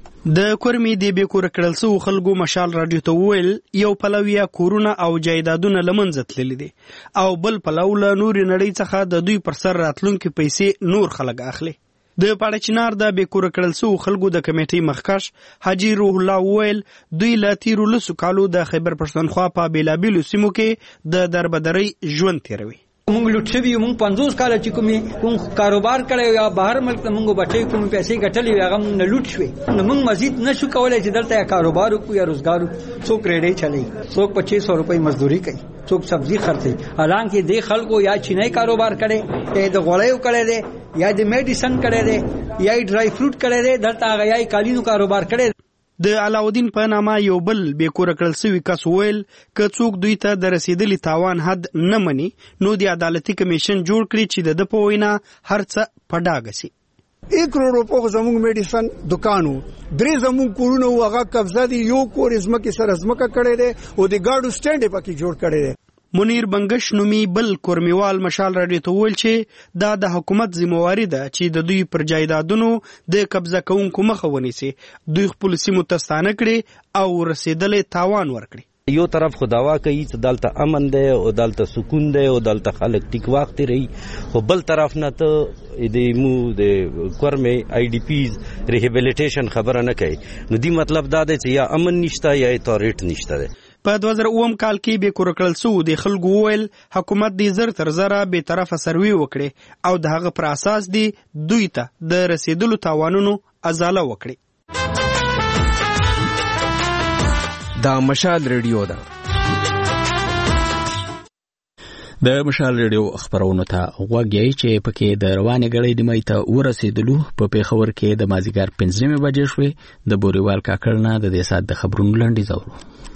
د کورمې د بیکور کړل سو خلکو مشال رادیو ته ویل یو پلویا کورونه او جایدادونه لمنځه تللي دي او بل پلو له نور نړۍ څخه د دوی پر سر راتلونکو پیسې نور خلک اخلي. د پاړچنار د بیکور کړل سو خلکو د کمیټې مخکش حاجی روح الله ویل دوی لا تیرو لسو کالو د خیبر پښتونخوا په بیلابیلو سیمو کې د دربدري ژوند تیروي. مونږ لوټ شوی مونږ پنځوس کال چې کومې کوم کاروبار کړی یا بهر ملک ته مونږ بټې کوم پیسې ګټلې هغه مونږ نه لوټ شوی. نو مونږ مزید نشو کولای چې دلته کاروبار وکړو یا روزګار څوک ریډي چلی څوک پچیس سو روپۍ مزدوري کوي څوک سبزی خرڅي. حالانکه د خلکو یا چینای کاروبار کړي د غوړیو کړي دي یا د میډیسن کړي دي یا ډرای فروټ کړي دي دلته هغه یا کالینو کاروبار کړي. د علاودین په نامه یو بل بیکور کړل سوي کس ویل که څوک دوی ته د رسیدلی تاوان حد نه مني نو د عدالتي کمیشن جوړ کړي چې د په وینا هر څه په ډاګه سي. एक करोड़ रुपये को जमूंग मेडिसन दुकान हो द्रे जमूंग कुरुनो वगा कब्जा दी यो कोर इज्मा की सर अजमा का कड़े दे वो दी गार्ड स्टैंड पकी जोड़ कड़े दे. منیر بنگش نومي بل کورمیوال مشال راډیو ته ویل چې دا د حکومت ذمہواری ده چې د دوی پر جایدادونو د قبضه کوونکو مخه ونیسي. دوی خپل سیمو ته ستانه کړي او رسیدلې تاوان ورکړي. یو طرف خو داوا کوي چې دلته امن دی او دلته سکون دی او دلته خلک ټیک وخت رہی خو بل طرف نه ته د مو د کورمې آی ډی پیز ریهابیلیټیشن خبره نه کوي. نو دی مطلب دا دی چې یا امن نشته یا اتوریټ نشته. په دوه زره اووم کال کې به کور کړل سو د خلکو ویل حکومت دې زر تر زره به طرفه سروي وکړي او د هغه پر اساس دی دوی ته د رسیدلو تاوانونو ازاله وکړي. دا مشال ریډیو ده. د مشال ریډیو خبرونو ته غوږی چې پکې د روانې غړې د مې ته ورسېدلو په پیښور کې د مازیګر پنځه بجې شوې. د بوريوال کاکړ نه د دې سات د خبرونو لنډیز اورو.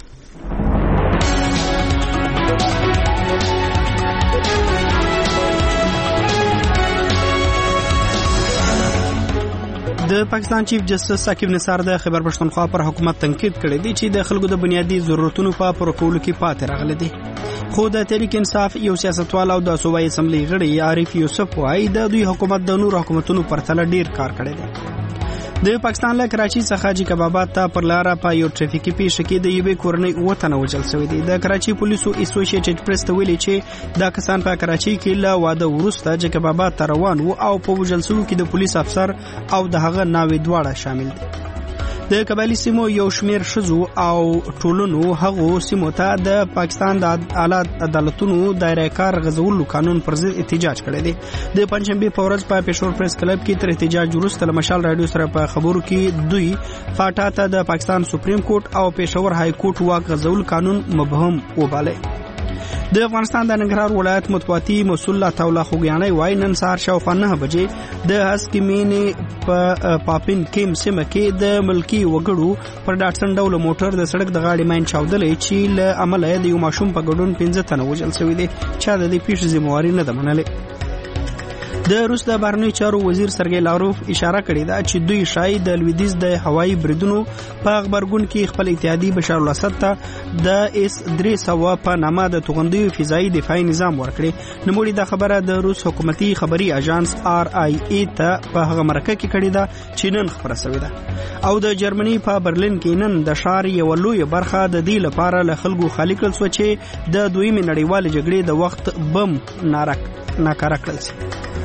د پاکستان چیف جسټس ثاقب نثار د خیبر پښتونخوا پر حکومت تنقید کړی دی چې د خلکو د بنیادی ضرورتونو په پوره کولو کې پاتې راغلی دی. خو د تحریک انصاف یو سیاستوال او د صوبایي اسمبلی غړي عارف یوسف وايي د دوی حکومت د نور حکومتونو پر تله ډیر کار کړی دی. د پاکستان له کراچي څخه حاجي کبابات ته پر لاره په یو ټریفیکي پیښه کې د یوې کورنۍ اووه تنه وژل شوي دي. د کراچي پولیسو اسوسییټډ پریس ته ویلي چې دا کسان په کراچي کې له واده وروسته چې کبابات ته روان وو او په وژل شوو کې د پولیس افسر او د هغه ناوې دواړه شامل دي. د قبایلی سیمو یو شمیر شزو او ټولنو هغو سیمو ته د پاکستان د اعلی عدالتونو دایره کار غزولو قانون پر ضد احتجاج کړی دی. د پنځشنبه په ورځ په پېښور پریس کلب کې تر احتجاج وروسته مشال رادیو سره په خبرو کې دوی فاټا ته د پاکستان سپریم کورټ او پېښور های کورټ واک غزول قانون مبهم وباله. د افغانستان د ننګرهار ولایت مطبوعاتي مسؤل عطا الله خوګیانی وايي نن سهار شاوخوا نه بجې د هسکمینې په پاپین کیم سیمه کې د ملکی وګړو پر ډاټسن ډول موټر د سړک د غاړې ماین چاودلې چې له عمله د یو ماشوم په ګډون پنځه تنه وژل شوي دي. چا د دې پیښې ذمہواري نه ده منلې. د روس د بهرنیو چارو وزیر سرګی لاروف اشاره کړې ده چې دوی شاید د لویدیز د هوایي بریدونو په خبرګون کې خپل اتحادی بشار الاسد ته د اس درې سوه په نامه د توغندیو فضایي دفاعي نظام ورکړي. نوموړي دا خبره د روس حکومتي خبري اژانس آر آی ای ته په هغه مرکه کې کړې ده چې نن خبره شوې ده. او د جرمني په برلین کې نن د ښار یو لوی برخه د دې لپاره له خلکو خالی کړل شو چې د دویمې نړیوالې جګړې د وخت بم نارک ناکاره کړل شي.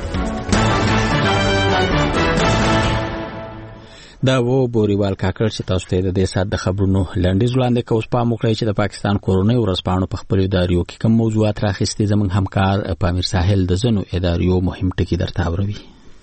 دا و بوريوال کاکړ چې تاسو ته د دې سات د خبرونو لنډیز وړاندې کوم سپام وکړي چې د پاکستان کورونی ورځپاڼو په خپل اداریو کې کوم موضوعات راخستي زموږ همکار پامیر ساحل د زنو اداریو مهم ټکی درته اوروي.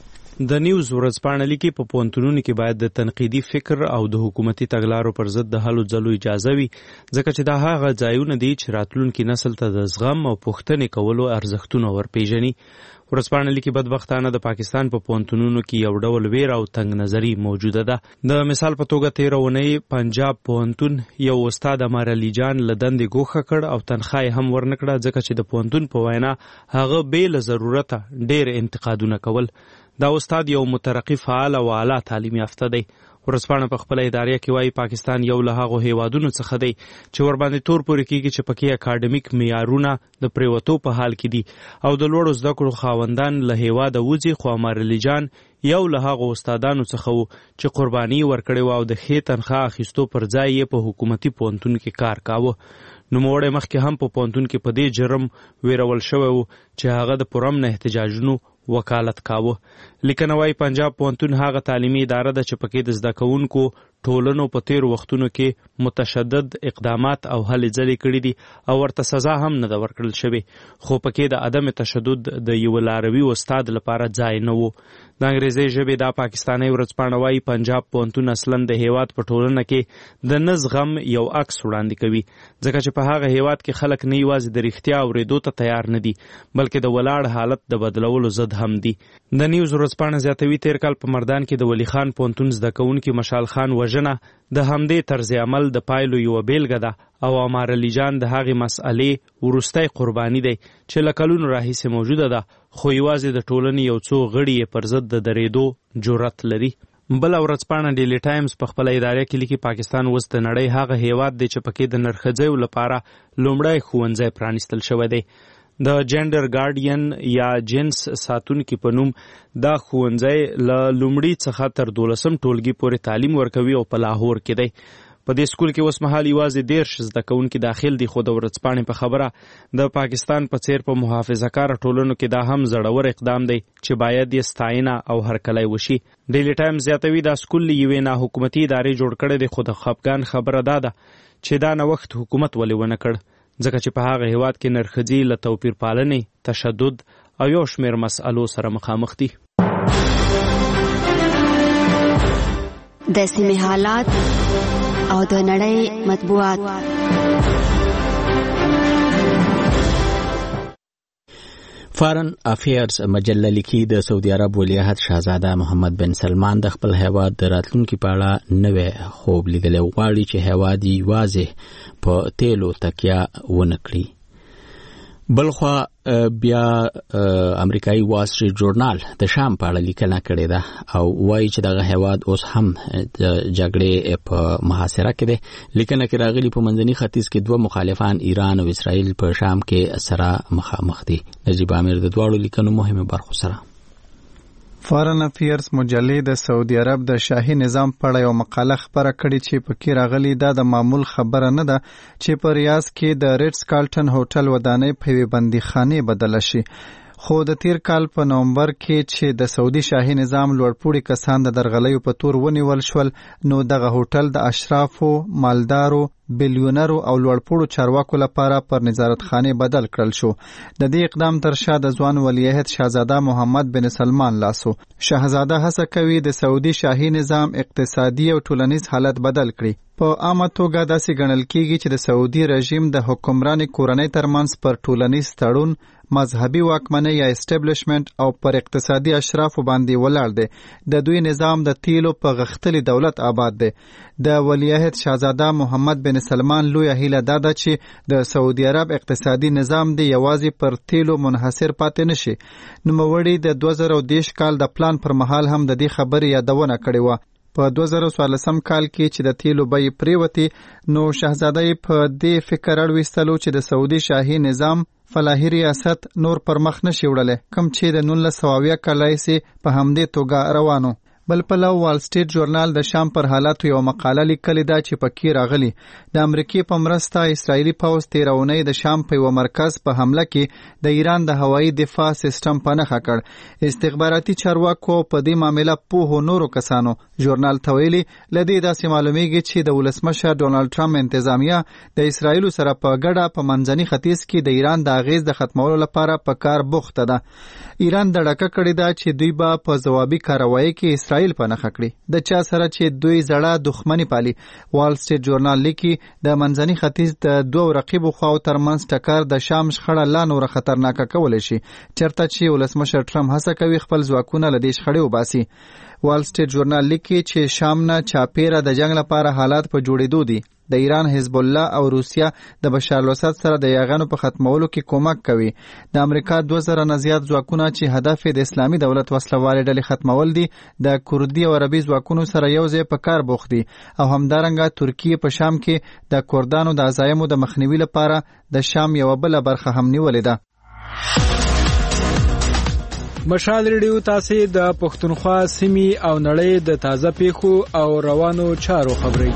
د نیوز ورځپاڼه لیکي په پونتونونو کې باید د تنقیدي فکر او د حکومتي تګلارو پر ضد د هلو ځلو اجازه وي ځکه چې دا هغه ځایونه دي چې راتلونکي نسل ته د زغم او پوښتنې کولو ارزښتونه ورپېژني. ورځپاڼه لیکي بدبختانه د پاکستان په پونتونونو کې یو ډول ویر او تنگ نظری موجوده ده. د مثال په توګه تیر اونۍ پنجاب پونتون یو استاد امر علي جان لدندې ګوښه کړ او تنخواه هم ورنکړه ځکه چې د پونتون په وینا هغه بې له ضرورته ډېر انتقادونه کول. دا استاد یو مترقی فعال او اعلی تعلیم یافته دی. ورځپاڼه په خپل ادارې کې وايي پاکستان یو له هغو هیوادونو څخه دی چې ور باندې تور پورې کېږي چې پکې اکاډمیک معیارونه د پریوتو په حال کې دي او د لوړو زده کړو خاوندان له هیواده وځي. خو امر علي جان یو له هغو استادانو څخه و چې قرباني ورکړې و او د ښې تنخواه اخیستو پر ځای یې په حکومتي پوهنتون کې کار کاوه. نوموړی مخکې هم په پوهنتون کې په دې جرم ویرول شوی و چې هغه د پرامن احتجاجونو وکالت کاوه. لیکنه وايي پنجاب پوهنتون هغه تعلیمي اداره ده چې پکې د زده کوونکو ټولنو په تیر وختونو کې متشدد اقدامات او هلې ځلې کړي دي او ورته سزا هم نه ده ورکړل شوې خو پکې د عدم تشدد د یو لاروي استاد لپاره ځای نه و. د انګریزي ژبې دا پاکستاني ورځپاڼه وايي پنجاب پوهنتون اصلا د هیواد په ټولنه کې د نزغم یو عکس وړاندې کوي ځکه چې په هغه هیواد کې خلک نه یوازې د رښتیا اورېدو ته تیار نه دي بلکې د ولاړ حالت د بدلولو ضد هم دي. د نیوز ورځپاڼه زیاتوي تیر کال په مردان کې د ولی خان پوهنتون زده کوونکي مشال خان وژنه د همدې طرز عمل د پایلو یو بیلګه ده او امر علي جان د هغې مسئلې وروستی قرباني دی چې له کلونو راهیسې موجوده ده خو یوازې د ټولنې یو څو غړي یې پر ضد د درېدو جرأت لري. بله ورځپاڼه ډیلی ټایمز په خپله اداره کې لیکي پاکستان اوس د نړۍ هغه هیواد دی چې پکې د نرښځیو لپاره لومړی ښوونځی پرانیستل شوی دی. د جنډر ګارډین یا جنس ساتونکي په نوم دا ښوونځی له لومړي څخه تر دولسم ټولګي پورې تعلیم ورکوي او په لاهور کې دی. په دې سکول کې اوس مهال یوازې دیرش زده کوونکي داخل دي، خو د ورځپاڼې په خبره د پاکستان په څیر په محافظه‌کاره ټولنو کې دا هم زړور اقدام دی چې باید یې ستاینه او هرکلی وشي. ډیلی ټایمز زیاتوي دا سکول له یوې ناحکومتي ادارې جوړ کړی دی، خو د خفګان خبره دا ده چې دا نوښت حکومت ولې ونه کړ، ځکه چې په هغه هیواد کې نرښځي له توپیر پالنې، تشدد او یو شمېر مسئلو سره مخامخ دي. د سیمې حالات او د نړۍ مطبوعات. فارن افیرز مجله لیکي د سعودي عرب ولیعهد شاهزاده محمد بن سلمان د خپل هیواد د راتلونکي په اړه نوې خوب لیدلی، غواړي چې هیواد یې یوازې په تیلو تکیه ونه کړي. بلخوا بیا امریکایي وال سټریټ جورنال د شام په اړه لیکنه کړې ده او وایي چې دغه هیواد اوس هم د جګړې په محاصره کې دی. لیکنه کې راغلي په منځني ختیځ کې دوه مخالفان ایران او اسرائیل په شام کې سره مخامخ دي. نجیب عامر د دواړو لیکنو مهمه برخو سره فارن افیرز مجلې د سعودي عرب د شاهي نظام په اړه یو مقاله خپره کړې چې پکې راغلي دا د معمول خبره نه ده چې په ریاض کې د ریټس کارلټن هوټل ودانۍ په یوې بندیخانې بدله شي. خو د تیر کال په نومبر کې چې د سعودي شاهي نظام لوړپوړي کسان د درغلیو په تور ونیول شول، نو دغه هوټل د اشرافو، مالدارو، بلیونرو او لوړپوړو چارواکو لپاره پر نظارت خانه بدل کړل شو. د دې اقدام تر شا د ځوان ولیعهد شاهزاده محمد بن سلمان لاسو. شاهزاده هڅه کوي د سعودي شاهي نظام اقتصادي او ټولنیز حالت بدل کړي. په عامه توګه داسې ګڼل کیږي چې د سعودي رژیم د حکمران کورنۍ ترمنځ پر ټولنیز تړون، مذهبي واکمنۍ یا اسټابلیشمنت او پر اقتصادي اشرافو باندې ولاړ دی. د دوی نظام د تیلو په غښتلي دولت آباد دی. د ولیعهد شاهزاده محمد بن سلمان لویه هیله دا ده چې د سعودي عرب اقتصادي نظام دی یوازې پر تیلو منحصر پاتې نشي. نوموړي د دوه زره دېرش کال د پلان پر مهال هم د دې خبرې یادونه کړې وه. په دوه زره څوارلسم کال کې چې د تیلو بیې پریوتې، نو شاهزاده یې په دې فکر اړویستلو چې د سعودي شاهي نظام فلاحي ریاست نور پر مخ نشي وړلی، کوم چې د نولس سوه اویا کال راهیسې په همدې توګه روانو. بل پلو وال سټریټ جورنال د شام پر حالاتو یو مقاله لیکلې ده چې پکې راغلي د امریکې په مرسته اسرائیلي پوځ تېره اونۍ د شام په یوه مرکز په حمله کې د ایران د هوایي دفاع سیسټم په نښه کړ. استخباراتي چارواکو په دې معامله پوهو نورو کسانو ژورنال ته ویلي له دې داسې معلومیږي چې د ولسمشر ډونالډ ټرمپ انتظامیه د اسرائیلو سره په ګډه په منځني ختیځ کې د ایران د اغیز د ختمولو لپاره په کار بوخته ده. ایران د ډکه کړې ده چې دوی به په ځوابي کاروایی کې اسرائیل په نښه کړي، د چا سره چې دوی زړه دښمني پالي. وال سټریټ جورنال لیکي د منځني ختیځ د دوو رقیبو خواو ترمنځ ټکر د شام شخړه لا نوره خطرناکه کولی شي، چېرته چې ولسمشر ټرمپ هڅه کوي خپل ځواکونه له دې شخړې وباسي. وال سټریټ جورنال لیکي چې شام نه چاپیره د جنگ لپاره حالات په جوړېدو دي. د ایران، حزب الله او روسیه د بشار الاسد سره د یاغانو په ختمولو کې کومک کوي. د امریکا دوه زره نه زیات ځواکونه چې هدف د اسلامي دولت وسلوالې ډلې ختمول دي، د کردي او عربي ځواکونو سره یو ځای په کار بوخت دي. او همدارنګه ترکیه په شام کې د کردانو د عزایمو د مخنیوي لپاره د شام یوه بله برخه هم نیولې ده. مشال ریډیو تاسو د پښتونخوا سیمې او نړۍ د تازه پیښو او روانو چارو خبري.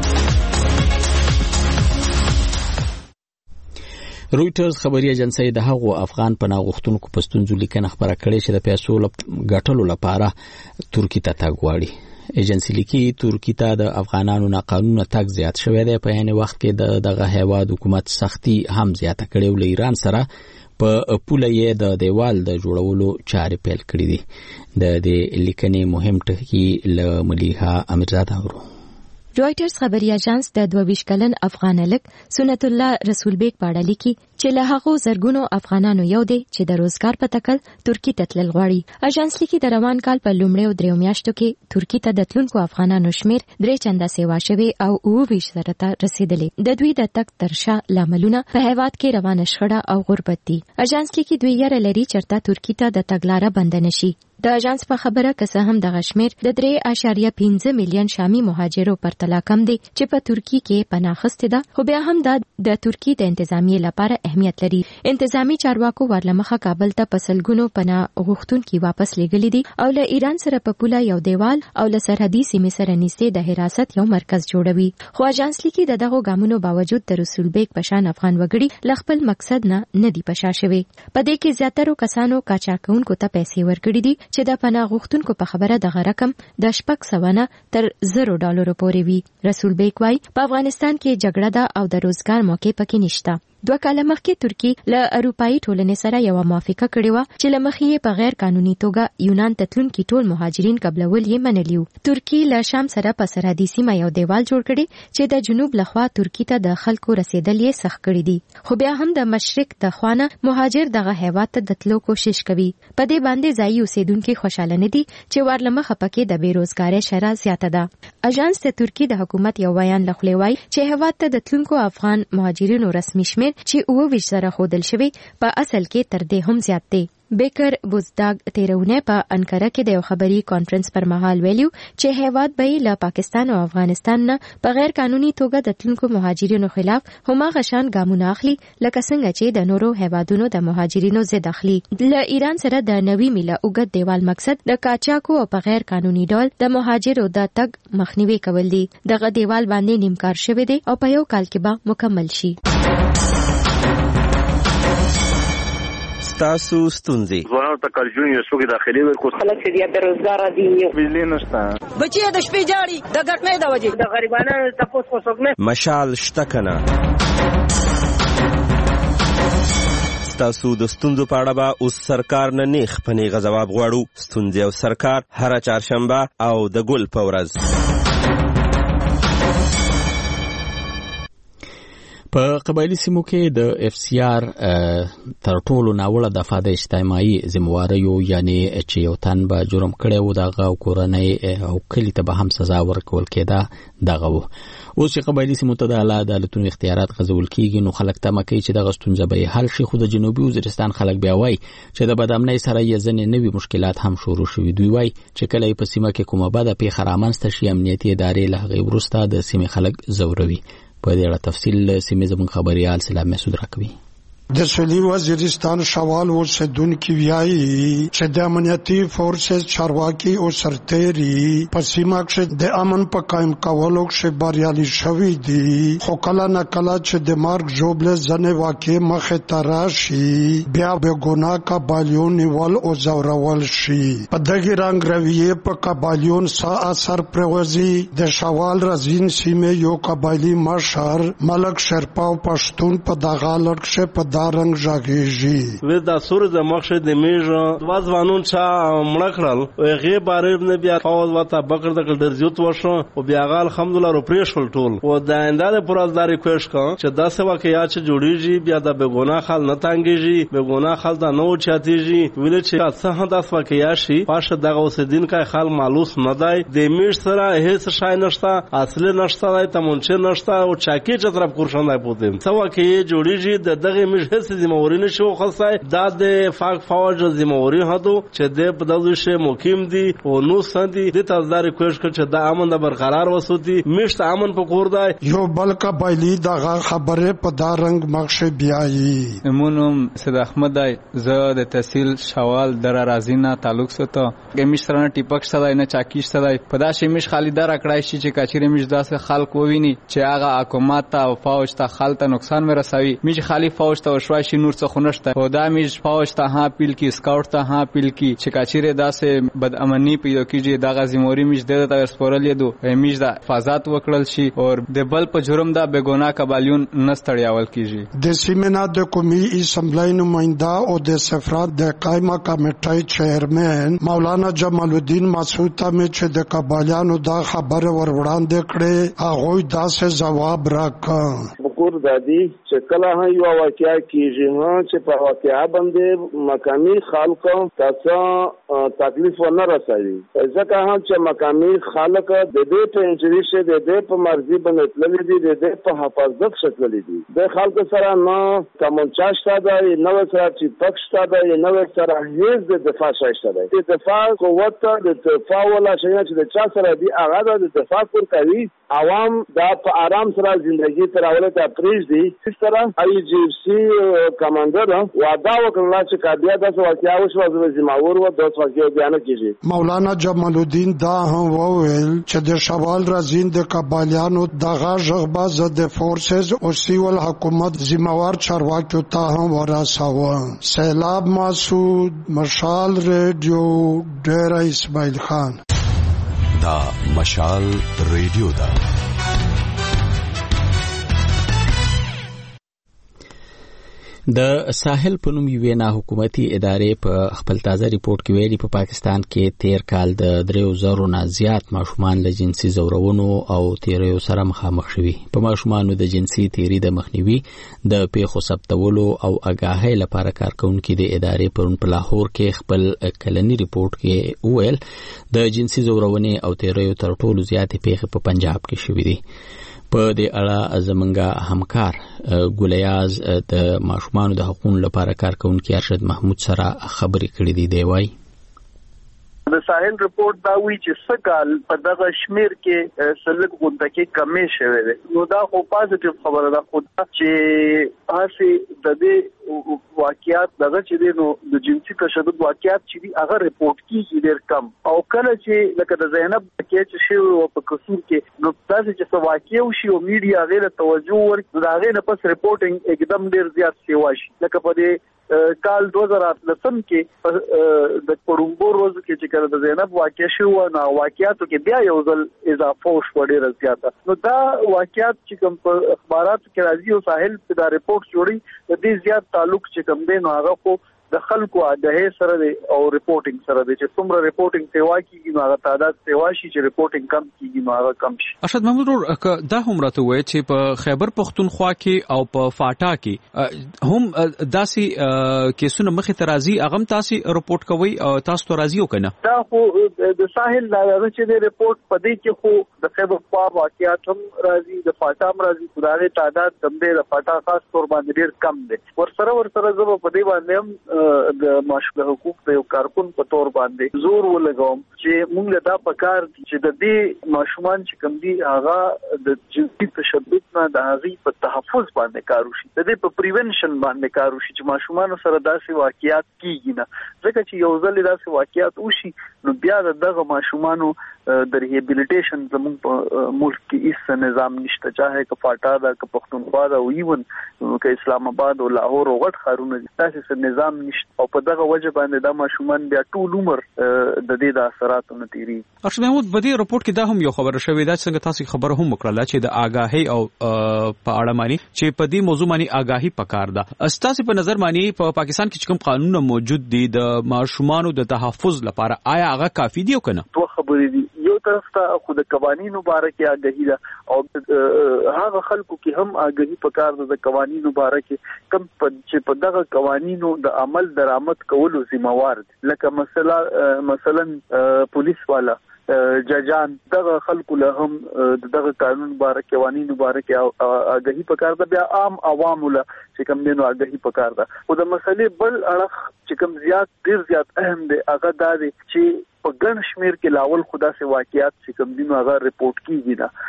رویټرز خبري ایجنسی د هغو افغان پناه غوښتونکو په ستونزو لیکنه خبره کړې چې د پیسو ګټلو لپاره ترکی ته تګ غواړي. ایجنسی لیکي ترکی ته د افغانانو ناقانونه تګ زیات شوی دی. په عین وخت کې د دغه هیواد حکومت سختي هم زیاته کړې او له ایران سره په پوله یې د دیوال د جوړولو چارې پیل کړې دي. د دې لیکنې مهم ټکي له ملیحه امیرزاده اورو. رویټرز خبري اژانس د دوه ویشت کلن افغان هلک سنت الله رسول بیگ په اړه لیکي چې له هغو زرګونو افغانانو یو دی چې د روزګار په تکل ترکی ته تلل غواړي. اژانس لیکي د روان کال په لومړیو دریو میاشتو کې ترکی ته د تلونکو افغانانو شمیر درې چنده سیوا شوی او اووه ویشت زره ته رسیدلی. د دوی د تګ تر شا لاملونه په هیواد کې روانه شخړه او غربت دي. اژانس لیکي دوی یاره لري چېرته ترکی ته د تګ لاره بنده نشي. د اژانس په خبره که څه هم دغه شمېر د درې اعشاریه پنځه میلیون شامي مهاجرو پرتله کم دی چې په ترکیه کې پناه اخیستې ده، خو بیا هم دا د ترکیه د انتظامیې لپاره اهمیت لري. انتظامی چارواکو ورلمخه کابل ته په سلګونو پناه غوښتونکي واپس لیږلي دي او له ایران سره په پوله یو دیوال او له سرحدي سیمې سره نږدې د حراست یو مرکز جوړوي. خو اژانس لیکي د دغو ګامونو باوجود د رسول بیک په شان افغان وګړي له خپل مقصد نه نه دي په شا شوي. په دې کې زیاترو کسانو قاچاقونکو ته پیسې ورکړي دي چې د پناه غوښتونکو په خبره دغه رقم د شپږ سوه نه تر زرو ډالرو پورې وي. رسول بیک وايي په افغانستان کې جګړه ده او د روزګار موقع پکې نشته. دوه کاله مخکې ترکیه له اروپایي ټولنې سره یو موافقه کړې وه چې له مخې یې په غیر قانوني توګه یونان ته تلونکي ټول مهاجرین قبلول یې منلي وو. ترکیه له شام سره په سرحدي سیمه یو دیوال جوړ کړی چې د جنوب لخوا ترکیه ته د خلکو رسیدل یې سخت کړي دي، خو بیا هم د مشرق د خوانه مهاجر دغه هیواد ته د تلو کوشش کوي. په دې باندې ځایي اوسیدونکي خوشاله نه دي چې ورلمخه پکې د بیروزګارۍ شرح زیاته ده. اژانس د ترکیه د حکومت یو بیان له خولې وایي چې هیواد ته د تلونکو افغان مهاجرینو رسمي شمېر چې اوه ویشت سره ښودل شوی په اصل کې تر دې هم زیات دی. بیکر بوزداګ تیرونه په انکره کې د یو خبري کانفرنس پر مهال ویلو چې هیواد به له پاکستان او افغانستان نه په غیر قانوني توګه د تلونکو مهاجرینو خلاف هماغه شان ګامونه اخلي لکه څنګه چې د نورو هیوادونو د مهاجرینو ضد اخلي. له ایران سره د نوي میله اوږد دیوال مقصد د قاچاقو او په غیر قانوني ډول د مهاجرو د تګ مخنیوي کول دي. دغه دیوال باندې نیمکار شوی دی او په یو کال کې به مکمل شي. تاسو ستونزې ځوانانو ته کارجون یو څوک داخلي ورکو خلک چې بیا بیروزګار دي، بجلی نشته، بچي د شپې جاړي د ګټنې د وجې د غریبانو تاسو کو څوک نه مشال شته کنه. تاسو د ستونزو په اړه به اوس سرکار نه نیخ په نیغه ځواب غواړو. ستونزې او سرکار هره چهارشنبه او د ګل په ورځ. په قبایلی سیمو کې د اف سی آر تر ټولو ناوړه دفعه د اجتماعي ذمہواریو یعنی چې یو تن به جرم کړی و دغه کورنۍ او کلی ته به هم سزا ورکول کېده دغه و. اوس چې قبایلی سیمو ته د اعلی عدالتونو اختیارات غځول کېږي نو خلک تمه کوي چې دغه ستونزه به حل شي، خو د جنوبي وزیرستان خلک بیا وایي چې د بدامنۍ سره یې ځینې نوي مشکلات هم شروع شوي. دوی وایي چې کله یې په سیمه کې کومه بده پیښه رامنځته شي امنیتي ادارې له هغې وروسته د سیمې خلک ځوروي. په دې اړه تفصیل سیمې زموږ خبريال سلام مسعود راکوي. د سویلي وزیرستان شوال اوسیدونکي وایي چې د امنیتي فورسز چارواکي او سرتېري په سیمه کې د امن په قائم کولو کې بریالي شوي دي، خو کله نه کله چې د مارک جوبلز ځنې واقع مخې ته راشي بیا به ګناه قبایلیون نیول او ځورول شي. په دغه رنګ رویې په قبایلیون څه اثر پرېوځي. د شوال رزین سیمې یو قبایلی مشر ملک شرپا پښتون په دغه لړ کې په دارنګ ژاګیږي و دا سور د مخشه د میژه وازوانون چا مړکړل او هغه بارې نه بیا فوز وته بکر د کل درځوت وشو او بیا غال الحمدلله رو پریشل ټول او د انده پر ازداري کوښ کا چې دا څه واقعیا چې جوړیږي بیا د بګونا خال نه تانګيږي بګونا خال دا نو چاتيږي ویل چې څه دا واقعیا شي پاشه دغه اوسدین کا خال مالوس نه دی د میژ سره هیڅ شای نشته اصل نشته دی تمونچه نشته او چاکی چې طرف کورشنده پوتیم څه واقعیا جوړیږي د دغه میژ هیڅ ذمہواری نشو خاصه دا د فاق فوج ذمہواری هدو چې د په دغه شی مقیم دي او نو سندي د تاسدار کوښ کړ چې د امن د برقرار وسوتي مشت امن په کور دی. یو بلکه بایلی دغه خبره په دارنګ مخشه بیایي. مونم سید احمد زه د تحصیل شوال در رازینا تعلق سره گمیش سره ټیپک سره نه چاکیش سره په داسې مش خالیدار کړای شي چې کچېره مش داسې خلک وویني چې هغه حکومت او فوج ته خالته نقصان ورسوي. مش خالی فوج ته شواشي نور څه خنشته او دا میج فوج ته ها پیل کی سکاوټ ته ها پیل کی چې کچېره داسې بد امنی پیدا کیږي دغه زموري میج د تا سپورل یدو میج دا حفاظت وکړل شي او د بل په جرم دا بګونا قبالیون نستړیاول کیږي. د سیمنا د قومي اسمبلی نماینده او د سفارت د قائمه کمیټې چیرمن مولانا جمال الدین مسعود ته چې د قبالیانو دا خبره ور وړاندې کړې هغه داسې جواب راکړ. تفکر دادي چې کله هم یو واقعیا کیږي ها چې په واقعیا باندې مقامی خلک تاسو تکلیف ونه رسوي ځکه هم چې مقامی خلک د دې په انجریشه د دې په مرضی باندې تللي دي د دې په حفاظت شتللي دي د خلک سره نه کمنچا شته دا نو سره چې پک شته دا نو سره هیڅ د دفاع شته دا د دفاع قوت د دفاع ولا شي چې د چا سره دی هغه د دفاع کول کوي عوام دا په آرام سره ژوندۍ تراوله ته پریز دي اس طرح ای جی سی کمانډر وعده وکړه چې کابیا د واقعیا وشو د زماور و د واقعیا بیان کیږي مولانا جمال الدین دا هم وویل چې د شوال رازین د قبالیانو دغه ژغباز د فورسز او سیول حکومت زموار چارواکو ته هم ورساوه. سیلاب مسعود، مشال ریډیو، ډیر اسماعیل خان. دا مشال ریډیو دا د ساحل په نوم یوې نه حکومتي ادارې په خپل تازه ریپورت کې ویلي په پاکستان کې تیر کال د دریو زرو نه زیات ماشومان له جنسي زورونو او تیریو سره مخامخ شوي. په ماشومانو د جنسي تیری د مخنیوي د پیښو ثبتولو او آګاهۍ لپاره کارکونکي د ادارې پرون په لاهور کې خپل کلنی ریپورت کې وویل د جنسي زورونې او تیریو تر ټولو زیاتې پیښې په پنجاب کې شوي دي. په دې اړه زمونږ همکار ګولیاز د ماشومانو د حقوقو لپاره کارکونکي ارشد محمود سره خبرې کړې دي. دی وایي د ساحل ریپورت دا وی چې سکال په دغه شمیر کې سلګ غونډه کې کمې شوه ده. نو دا خو پازیټیو خبره ده خو چې هسي د دې واقعیات دغه چې دي نو د جنسي تشدد واقعیات چې دي هغه ریپورت کیږي ډېر کم او کله چې لکه د زینب کې چې شی او په قصور کې نو تاسو چې څه واقعي وشي او میډیا غیر توجه ورکړي دا غیر پس ریپورټینګ एकदम ډېر زیات سی واشي. لکه په دې کال دو هزار اتلسم کې د پړومبو روز کې چې کله د زینب واقع شو نو واقعیاتو کې بیا یو ځل اضافه وشو ډېر زیاته. نو دا واقعیات چې کوم په اخباراتو کې راځي او ساحل په دا ریپورت جوړي د دې زیات تعلق چې کوم دی نو هغه خو د خلکو آگاهی سره دی او ریپورټینګ سره دی چې څومره ریپورټینګ سیوا کیږي نو هغه تعداد سیوا شي چې ریپورټینګ کم کیږي نو هغه کم شي. ارشد محمود ورور دا هم راته وایي چې په خیبر پختونخوا کې او په فاټا کې هم داسې کیسونه مخې ته راځي هغه تاسو ریپورټ کوي او تاسو ته راځي او کنه دا خو د ساحل هغه چې د ریپورټ په دې کې خو د خیبر خوا واقعیات هم راځي د فاټا هم راځي خدای تعداد کم دی د فاټا خاص تور باندې ډیر کم دی. ورسره ورسره زه په دې باندې هم د ماشوم حقوق په یو کارکون په تور باندې زور ولګوم چې موږ دا پکار چې د دې ماشومان چې کوم دي هغه د جنسي تشدد نه د هغه په تحفظ باندې کار وشي د دې په پریونشن باندې کار وشي چې ماشومان سره داسې واقعیات کیږي نه ځکه چې یو ځل داسې واقعیات وشي نو بیا دغه ماشومانو د ریهابیلیټیشن زموږ په ملک کې هیڅ نظام نشته چاهه که فاټا ده که پښتونخوا ده او ایون که اسلام آباد او لاهور او غټ ښارونه دي داسې نظام نشته او په دغه وجه باندې دا ماشومان بیا ټول عمر د دې د اثراتو نه تیری. ارشد محمود په دې رپورت کې دا هم یو خبره شوې ده څنګه تاسو خبره هم وکړه چې د آگاهی او په اړه معنی چې په دې موضوع باندې آگاهی پکار ده. استاسو په نظر معنی په پاکستان کې کوم قانون موجود دي د ماشومانو د تحفظ لپاره آیا هغه کافي دی او کنه؟ دوه خبرې دي. یو طرف ته خو د قوانینو باره آگاهی ده او هغه خلکو کې هم آگاهی پکار ده د قوانینو باره کې کم چې په دغه قوانینو د عمل درآمد کولو ذمہوار دي لکه مثلا مثلا پولیس والا ججان دغه خلکو له هم دغه قانون باره قوانینو باره کې آگاهی پکار ده بیا عام عوام له چې کوم دینو آگاهی پکار ده او د مسلې بل اړخ چې کوم زیات ډیر زیات اهم دی هغه دا دی چې په ګڼ شمیر کې لاول خدا سي واقعیات چې کوم دینو هغه ریپورت کیږي نه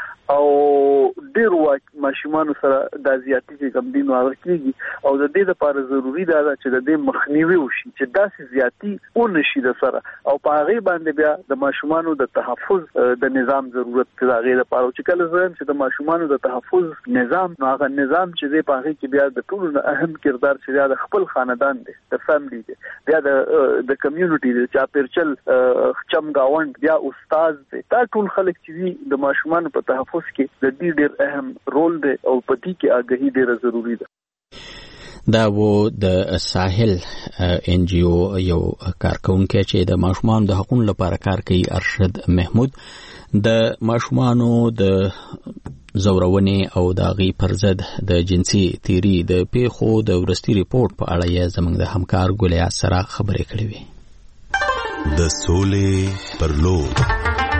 او ډیر واقع ماشومان سره د زیاتی چې کوم دینو هغه کیږي او د دې لپاره ضروری ده چې د دې مخنیوي وشي چې داسې زیاتی اون شي د سره او په هغه باندې بیا د ماشومان د تحفظ د نظام ضرورت دی هغه لپاره چې کله زم چې د ماشومان د تحفظ نظام نو هغه نظام چې دی په هغه کې بیا د ټولو اهم کردار چې د خپل خاندان دی د فیملی دی بیا د د کمیونټي دی چې پیرچل چم گاوند بیا استاد دی دا ټول خلک چې د ماشومان په تحفظ کې د دې ډېر اهم رول دی او په دې کې آگاهی ډېره ضروری ده. دا و د ساحل ان جی او یو کارکونکي چې د ماشومان د حقوقو لپاره کار کوي ارشد محمود د ماشومانو د زورونې او د غي پرزد د جنسي تیری د پیښو د ورستي ریپورت په اړه یې زموږ د همکار ګلیا سره خبرې کړې وې. د سولې پر لور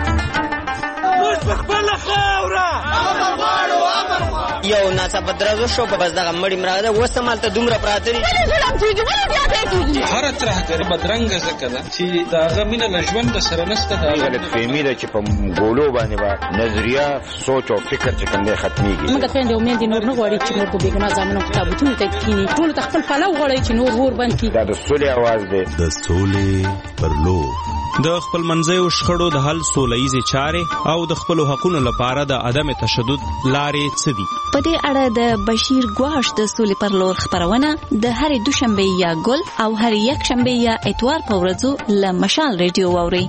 یو ناڅاپه درزو شو په بس دغه مړی مراده وسمال ته دومره پراته دي هر ترهګر بدرنګ زکه ده چې داغه مینه لژوند سره نسته دا غلط فهمي ده چې په ګولو باندې با نظریه سوچ او فکر چې کوم دی ختميږي. موږ ته د امید نور نه غواړي چې نور په بیګنا ځامنو کتابونه ته کینی ټول تخپل پلو غواړي چې نور ور باندې دا د سولې आवाज دی. د سولې پر لور د خپل منځیو شخړو د حل سولهییزې چارې او د خپلو حقونو لپاره د عدم تشدد لارې څه دي؟ په دې اړه د بشیر ګواش د سولې پر لور خبرونه د هرې دوشنبه یا ګل او هرې یکشنبه یا اتوار په ورځو له مشال ریډیو واورئ.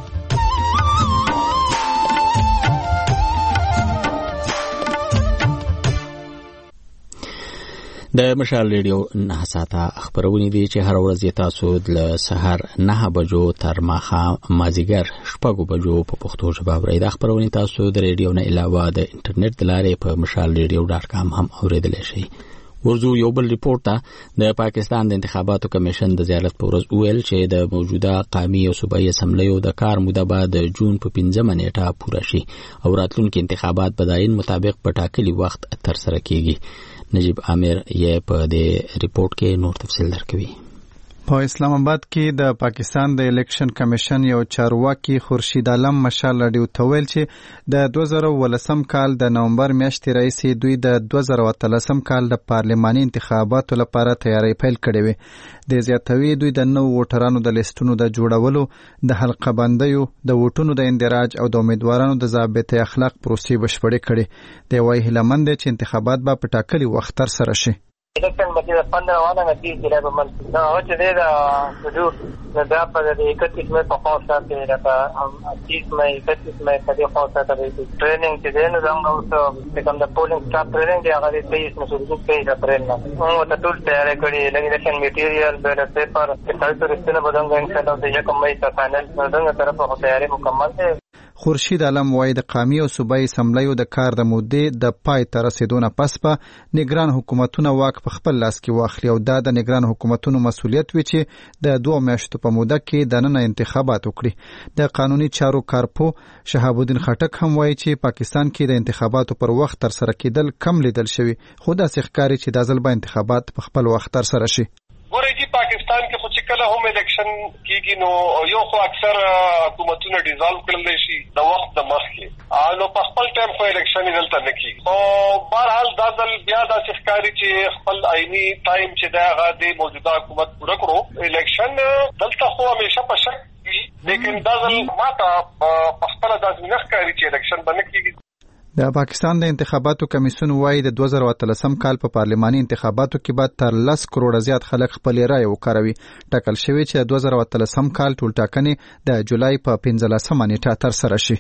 د مشال ریډیو نه ساته خبرونه دي چې هر ورځ تاسو د سحر نه بجو تر ماخه مازیګر شپږو بجو په پښتو ژبه اورئ. د خبرونه تاسو د ریډیو نه علاوه د انټرنیټ د لارې په مشال ریډیو ډاټ کام هم اوریدلی شئ. ورځو یو بل ریپورت ته د پاکستان د انتخاباتو کمیشن د زیارت په ورځ ویل چې د موجوده قومي او صوبایي اسمبلیو د کار موده به د جون په پنځمه نیټه پوره شي او راتلونکي انتخابات به د عین مطابق په ټاکلي وخت ترسره کیږي. نجیب عامر یې په دې ریپورت کې نور تفصیل درکوي. په اسلام آباد کې د پاکستان د الیکشن کمیشن یو چارواکي خورشید عالم مشال رادیو ته ویل چې د دوه زره ولسم کال د نومبر میاشتې راهیسې دوی د دوه زره اتلسم کال د پارلماني انتخاباتو لپاره تیاری پیل کړې وې. د زیاتوي دوی د نو ووټرانو د لیستونو د جوړولو، د حلقه بندیو، د ووټونو د اندراج او د امیدوارانو د ضابطه اخلاق پروسې بشپړې کړې. د وایي هیلمند چې انتخابات به په ټاکلي وخت ترسره شي. इलेक्शन बची पंद्रह वाला में तीस जिला में मन ना हो चले दा जो नदा पर इकतीस में पहुंच जाते रहता हम तीस में इकतीस में कभी पहुंच जाता है. ट्रेनिंग से देने जाऊंगा उस कम द पोलिंग स्टाफ ट्रेनिंग के अगर तेईस में शुरू की जा ट्रेनिंग वो तो टूल तैयारी करी इलेक्शन मटेरियल बैलेट पेपर के साथ तो रिश्ते में बदलूंगा इंशाल्लाह से ये कम का फाइनल बदलूंगा तरफ हो तैयारी मुकम्मल है. خورشید عالم وایي د قومي او صوبایي اسمبلیو د کار د مودې د پای ته رسیدو نه پس به نگران حکومتونه واک په خپل لاس کې واخلي او دا د نگران حکومتونو مسؤلیت وي چې د دوه میاشتو په موده کې دننه انتخابات وکړي. د قانوني چارو کارپو شهاب الدین خټک هم وایي چې پاکستان کې د انتخاباتو پر وخت ترسره کېدل کم لیدل شوي، خو داسې ښکاري چې دا ځل به انتخابات په خپل وخت ترسره شي. ګورئ چې پاکستان کې خو چې کله هم الیکشن کېږي نو یو خو اکثر حکومتونه ډیزالو کړلی شي د وخت د مخکې نو په خپل ټایم خو الیکشن یې دلته نه کېږي. خو بهرحال دا ځل بیا داسې ښکاري چې خپل عیني ټایم چې دی هغه د موجوده حکومت پوره کړو. الیکشن دلته خو همیشه په شک وي، لیکن دا ځل ما ته په خپله داسې نه ښکاري چې الیکشن به نه کېږي. د پاکستان د انتخاباتو کمیسیون وایي د دوه زره اتلسم کال په پارلماني انتخاباتو کې به تر لس کروڑه زیات خلک خپل رایه وکاروي. ټاکل شوی چې د دوه زره اتلسم کال ټول ټاکنې د جولای په پنځلسمه نیټه ترسره شي.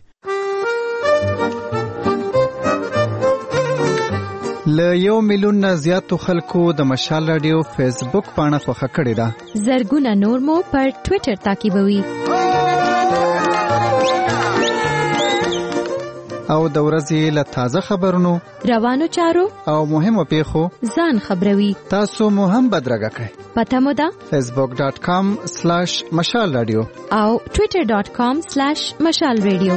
له یو میلیون نه زیاتو خلکو د مشال رادیو فیسبوک پاڼه خوښه کړې ده. زرګونه نور مو پر ټوئیټر تعقیبوي. او د ورځې له تازه خبرونو، روانو چارو او مهمو پیښو ځان خبروي. تاسو مو هم بدرګه کړئ. پته مو ده فیسبوک ډاټ کام سلاش مشال رادیو او ټوئیټر ډاټ کام سلاش مشال رادیو.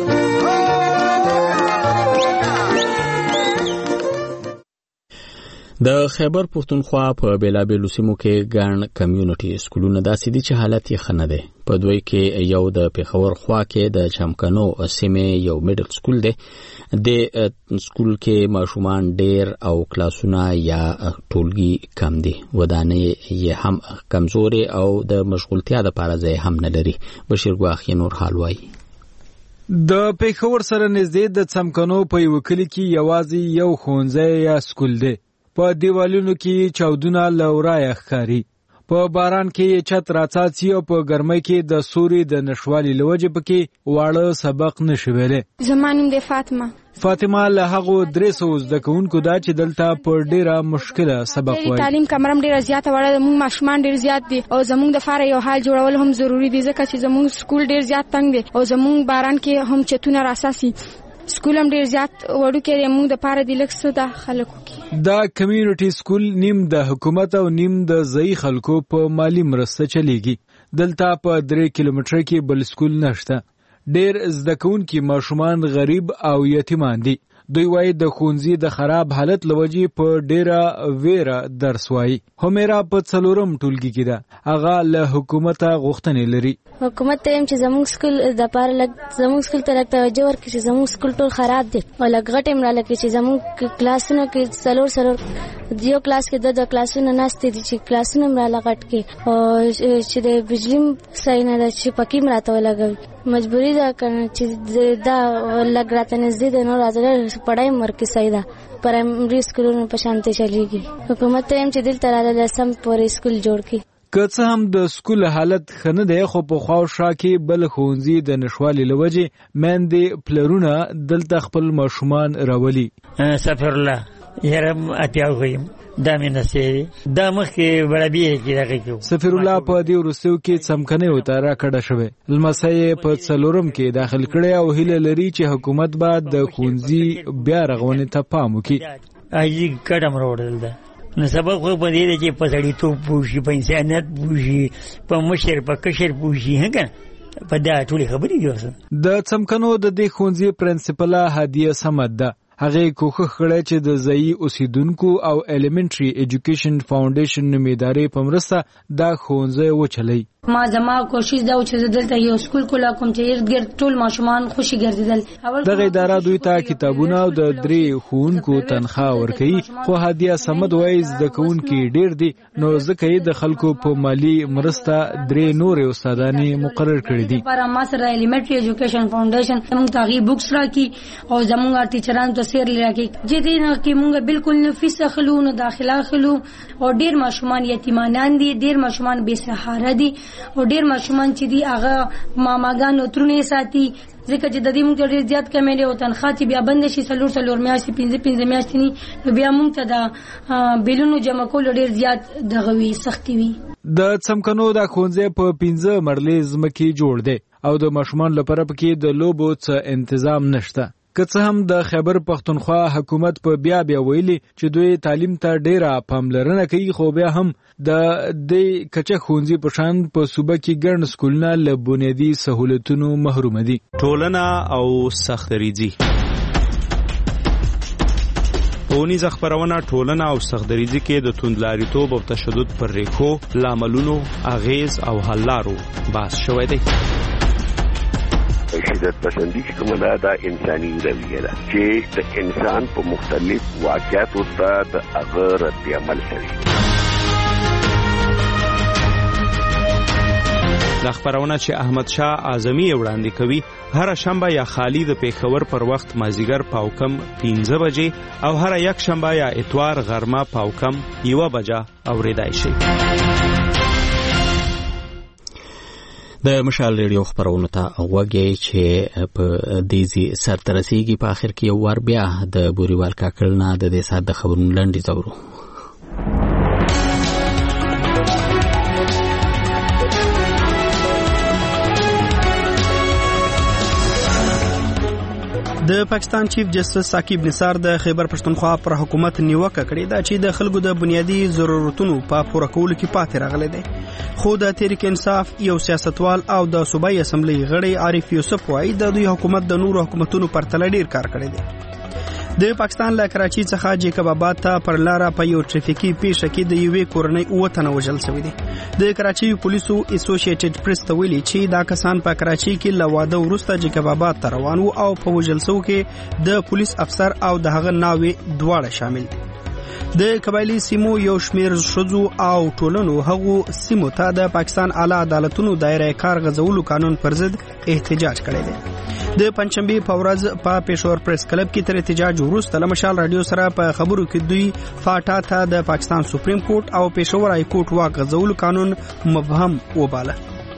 د خیبر پښتونخوا په بیلابیلو سیمو کې ګڼ کمیونټي سکولونه داسې دي چې حالت یې ښه نه دی. په دوی کې یو د پېښور خوا کې د چمکنو سیمې یو میډل سکول دی. د سکول کې ماشومان ډیر او کلاسونه یا ټولګي کم دي. ودانۍ یې هم کمزورې او د مشغولتیا دپاره ځای هم نه لري. بشیر ګواخي نور حال وایي. د پېښور سره نږدې د څمکنو په یو کلي کې یوازې یو ښوونځی یا سکول دی. په دیوالونو کې چاودونه له ورایه ښکاري. په باران کې چت راڅاڅي او په ګرمۍ کې د سوري د نشوالي له وجې پکې واړه سبق نشي ویلی. زما نوم دی فاطمه. فاطمه له هغو درې سوه زده کوونکو دا چې دلته په ډیره مشکله سبق وایي. تعلیم کمرم ډیره زیاته وړه ده، موږ ماشومان ډیر زیات دي او زموږ د فاره یو حال جوړول هم ضروری دي ځکه چې زموږ سکول ډیر زیات تنګ دی او زموږ باران کې هم چتونه راساسي. سکول هم ډیر زیات وړوکی دی، موږ د پاره د لږ څه د خلکو کې. دا کمیونټي سکول نیم د حکومت او نیم د ځایي خلکو په مالی مرسته چلیږي. دلته په درې کیلومتره کې بل سکول نشته. ډیر زده کوونکي ماشومان غریب او یتیمان دي. دوی وایي د ښوونځي د خراب حالت لوجې په ډیره ویره درس وایي. همیرا په څلورم ټولګي کې ده. هغه له حکومته غوښتنې لري. حکومت ته یم چې زموږ سکول د پاره لږ زموږ سکول ته لږ توجه ورکړي چې زموږ سکول ټول خراب دی او لږ غټ یې راله کړي چې زموږ کلاسونو کې څلور څلور یو کلاس کې د کلاسونو ناستې دي چې کلاسونه هم راله غټ کړي او چې د بجلي صحیح نه ده چې پکې هم راته ولګوي. مجبوري ده کنه چې دا لږ راته نږدې ده نو راځه پړای مرکه صحیح ده پرایمري سکولونو په شانتي چلیږي. حکومت ته هم چې دلته راله سم پورې سکول جوړ کړي. که څه هم د سکول حالت ښه نه دی خو په خواوشا کې بل ښوونځي د نشوالي له وجې میندې پلرونه دلته خپل ماشومان راولي. سفر الله یرم اتیاو غیم دا مې نسې دا مخکې بړبیه کې دغه کې سفیر الله په دې وروستیو کې څمکنۍ وته راکړه شوې. لمسی په څلورم کې داخل کړی او هیله لري چې حکومت به د ښوونځي بیا رغونې ته پام وکړي. اجي کډم راوړل ده نو سبب خو په دې چې په سړیتوب پوښي، په انسانیت پوښي، په مشر په کشر پوښي. هغه په دا ټولې خبرې دي. د څمکنو د دې ښوونځي پرنسپله هدیه سمد ده. هغه کوښښ کړی چې د ځایي اوسیدونکو او ایلیمنټري ایجوکیشن فاونډیشن نومې ادارې په مرسته دا ښوونځی وچلوي. ما زما کوشش دا و چې دلته یو سکول کولا کوم چې ارد ګرد ټول ماشومان خوشي ګرځیدل. دغه اداره دوی ته کتابونه او د درې ښوونکو تنخواه ورکوي خو هدیه سمد وایي زده کوونکي ډیر دي نو ځکه یې د خلکو په مالی مرسته درې نورې استادانې مقرر کړي دي. پر ما سره ایلیمنټري ایجوکیشن فاونډیشن موږ ته غي بوکس راکړي او زموږ ټیچرانو ته سیر لراکړي چې دې نه کې موږ بالکل نه فیس اخلو نه داخله اخلو او ډیر ماشومان یتیمانان دي، ډیر ماشومان بے سهاره دي او ډیر ماشومان چې دی هغه ماماګانو ترونه ساتي ځکه چې د دې موږ ډیر زیات کمېلې او تنخواه چې بیا بند شي څلور څلور میاشتې پنځه پنځه میاشتې نه بیا موږ ته د بیلونو جمع کول ډیر زیات دغه وی سختي وي. د څمکنو د ښوونځي په پنځه مرلې ځمکې جوړ دی او د ماشومان لپاره پکې د لوبو څه تنظیم نشته. که څه هم د خیبر پښتونخوا حکومت په بیا بیا ویلي چې دوی تعلیم ته ډیره پاملرنه کوي خو بیا هم د دې کچه ښوونځي په شان په صوبه کې ګڼ سکولونه له بنیادي سهولتونو محروم دي. ټولنه او سختریزي اونیزه خبرونه ټولنه او سختریزي کې د توندلاریتوب او تشدد پر ریښو لاملونو اغیز او حل لارو بحث شوی دی. شدت پسندی چې کومه ده دا انساني رویه ده چې د انسان په مختلف واقعاتو ته د هغه رد عمل کوي. دا خبرونه چې احمد شاه اعظمي وړاندې کوي هر شنبه یا خالی د پیښور پر وخت مازیګر پاوکم پنځه بجې او هر یک شنبه یا اتوار غرمه پاوکم یو بجه اوریدای شي. د مشال ریډیو خبرونه ته وګورئ چې په دیزي سرترسيږي په اخر کې یو ور بیا د بوريوال کاکل نه د دې سات د خبرونو لنډي زورو. د پاکستان چیف جسټس ثاقب نثار د خیبر پښتونخوا پر حکومت نیوکه کړې ده چې د خلکو د بنیادی ضرورتونو په پوره کولو کې پاتې راغلی دی. خو د تحریک انصاف یو سیاستوال او د صوبایي اسمبلی غړی عارف یوسف وایي د دوی حکومت د نورو حکومتونو پر تل ډیر کار کړی دی. د پاکستان له کراچي څخه جیکب آباد ته پر لار په یو ټریفیکي پیښه کې د یوې کورنۍ اوه تنه وژل شوي دي. د کراچي پولیسو اسوسییټډ پریس ته ویلي چې دا کسان په کراچي کې له واده وروسته جیکب آباد ته روان وو او په وژل شوو کې د پولیس افسر او د هغه ناوې دواړه شامل دي. د قبایلی سیمو یو شمیر شذو او ټولنو هغو سیمو ته د پاکستان اعلی عدالتونو دایره کار غځولو قانون پر ضد احتجاج کړی دی. د پنځشنبه په ورځ په پېښور پریس کلب کې تر احتجاج وروسته له مشال رادیو سره په خبرو کې دوی فاټا ته د پاکستان سپریم کورټ او پېښور های کورټ واک غځولو قانون مبهم وباله.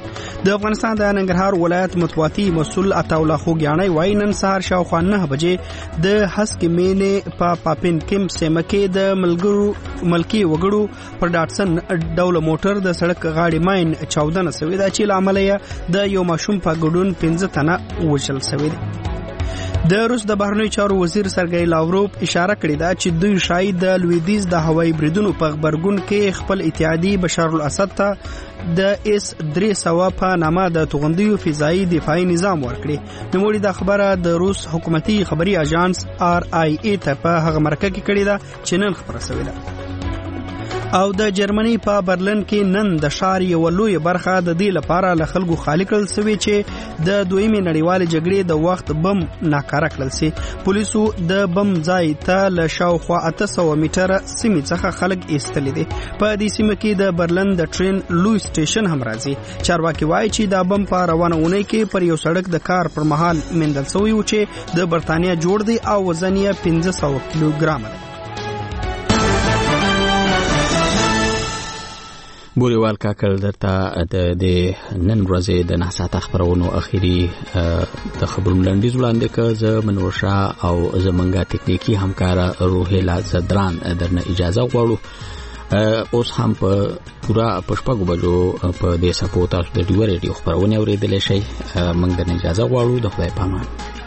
د افغانستان د ننګرهار ولایت مطبوعاتي مسؤل عطاالله خوګیاڼی وایي نن سهار شاوخوا نه بجې د هسکې مینې په پاپین کیم سیمه کې د ملګرو ملکي وګړو پر ډاټسن ډول موټر د سړک غاړې ماین چاودنه شوې ده چې له امله یې د یو ماشوم په ګډون پنځه تنه وژل شوي دي. د روس د بهرنیو چارو وزیر سرګی لاوروف اشاره کړې ده چې دوی شاید د لویدیز د هوایي بریدونو په خبرګون کې خپل اتحادي بشار الاسد ته د اس درې سوه په نامه د توغندیو فضایي دفاعي نظام ورکړي. نوموړي دا خبره د روس حکومتي خبري اژانس آر آی ای ته په هغه مرکه کې کړې ده چې نن خبره شوې ده. او د جرمني په برلین کې نن د ښار یوه لویه برخه د دې لپاره له خلکو خالي کړل سوې چې د دویمې نړیوالې جګړې د وخت بم ناکاره کړل سي. پولیسو د بم ځای ته له شاوخوا اته سوه میټره سیمې څخه خلک ایستلي دي. په دې سیمه کې د برلین د ټرین لوی سټیشن هم راځي. چارواکي وایي چې دا بم په روانه اونۍ کې پر یو سړک د کار پر مهال موندل سوی و چې د برتانیا جوړ دی او وزن یې پنځه سوه کیلوګرامه دی. بوریوال کاکل درته د نن ورځې د ناساته خبرونو اخیری د خبرونو لنډیز وړاندې کړ. زه منوشا او زمونږه تکنیکی همکاره روحیلا زدران درنه اجازه غواړو. اوس هم په پورا پښپاګو بجو په دې سپورټ تاسو د ډیو ریډیو خبرونه اوریدل شي. موږ درنه اجازه غواړو. د خدای پامان.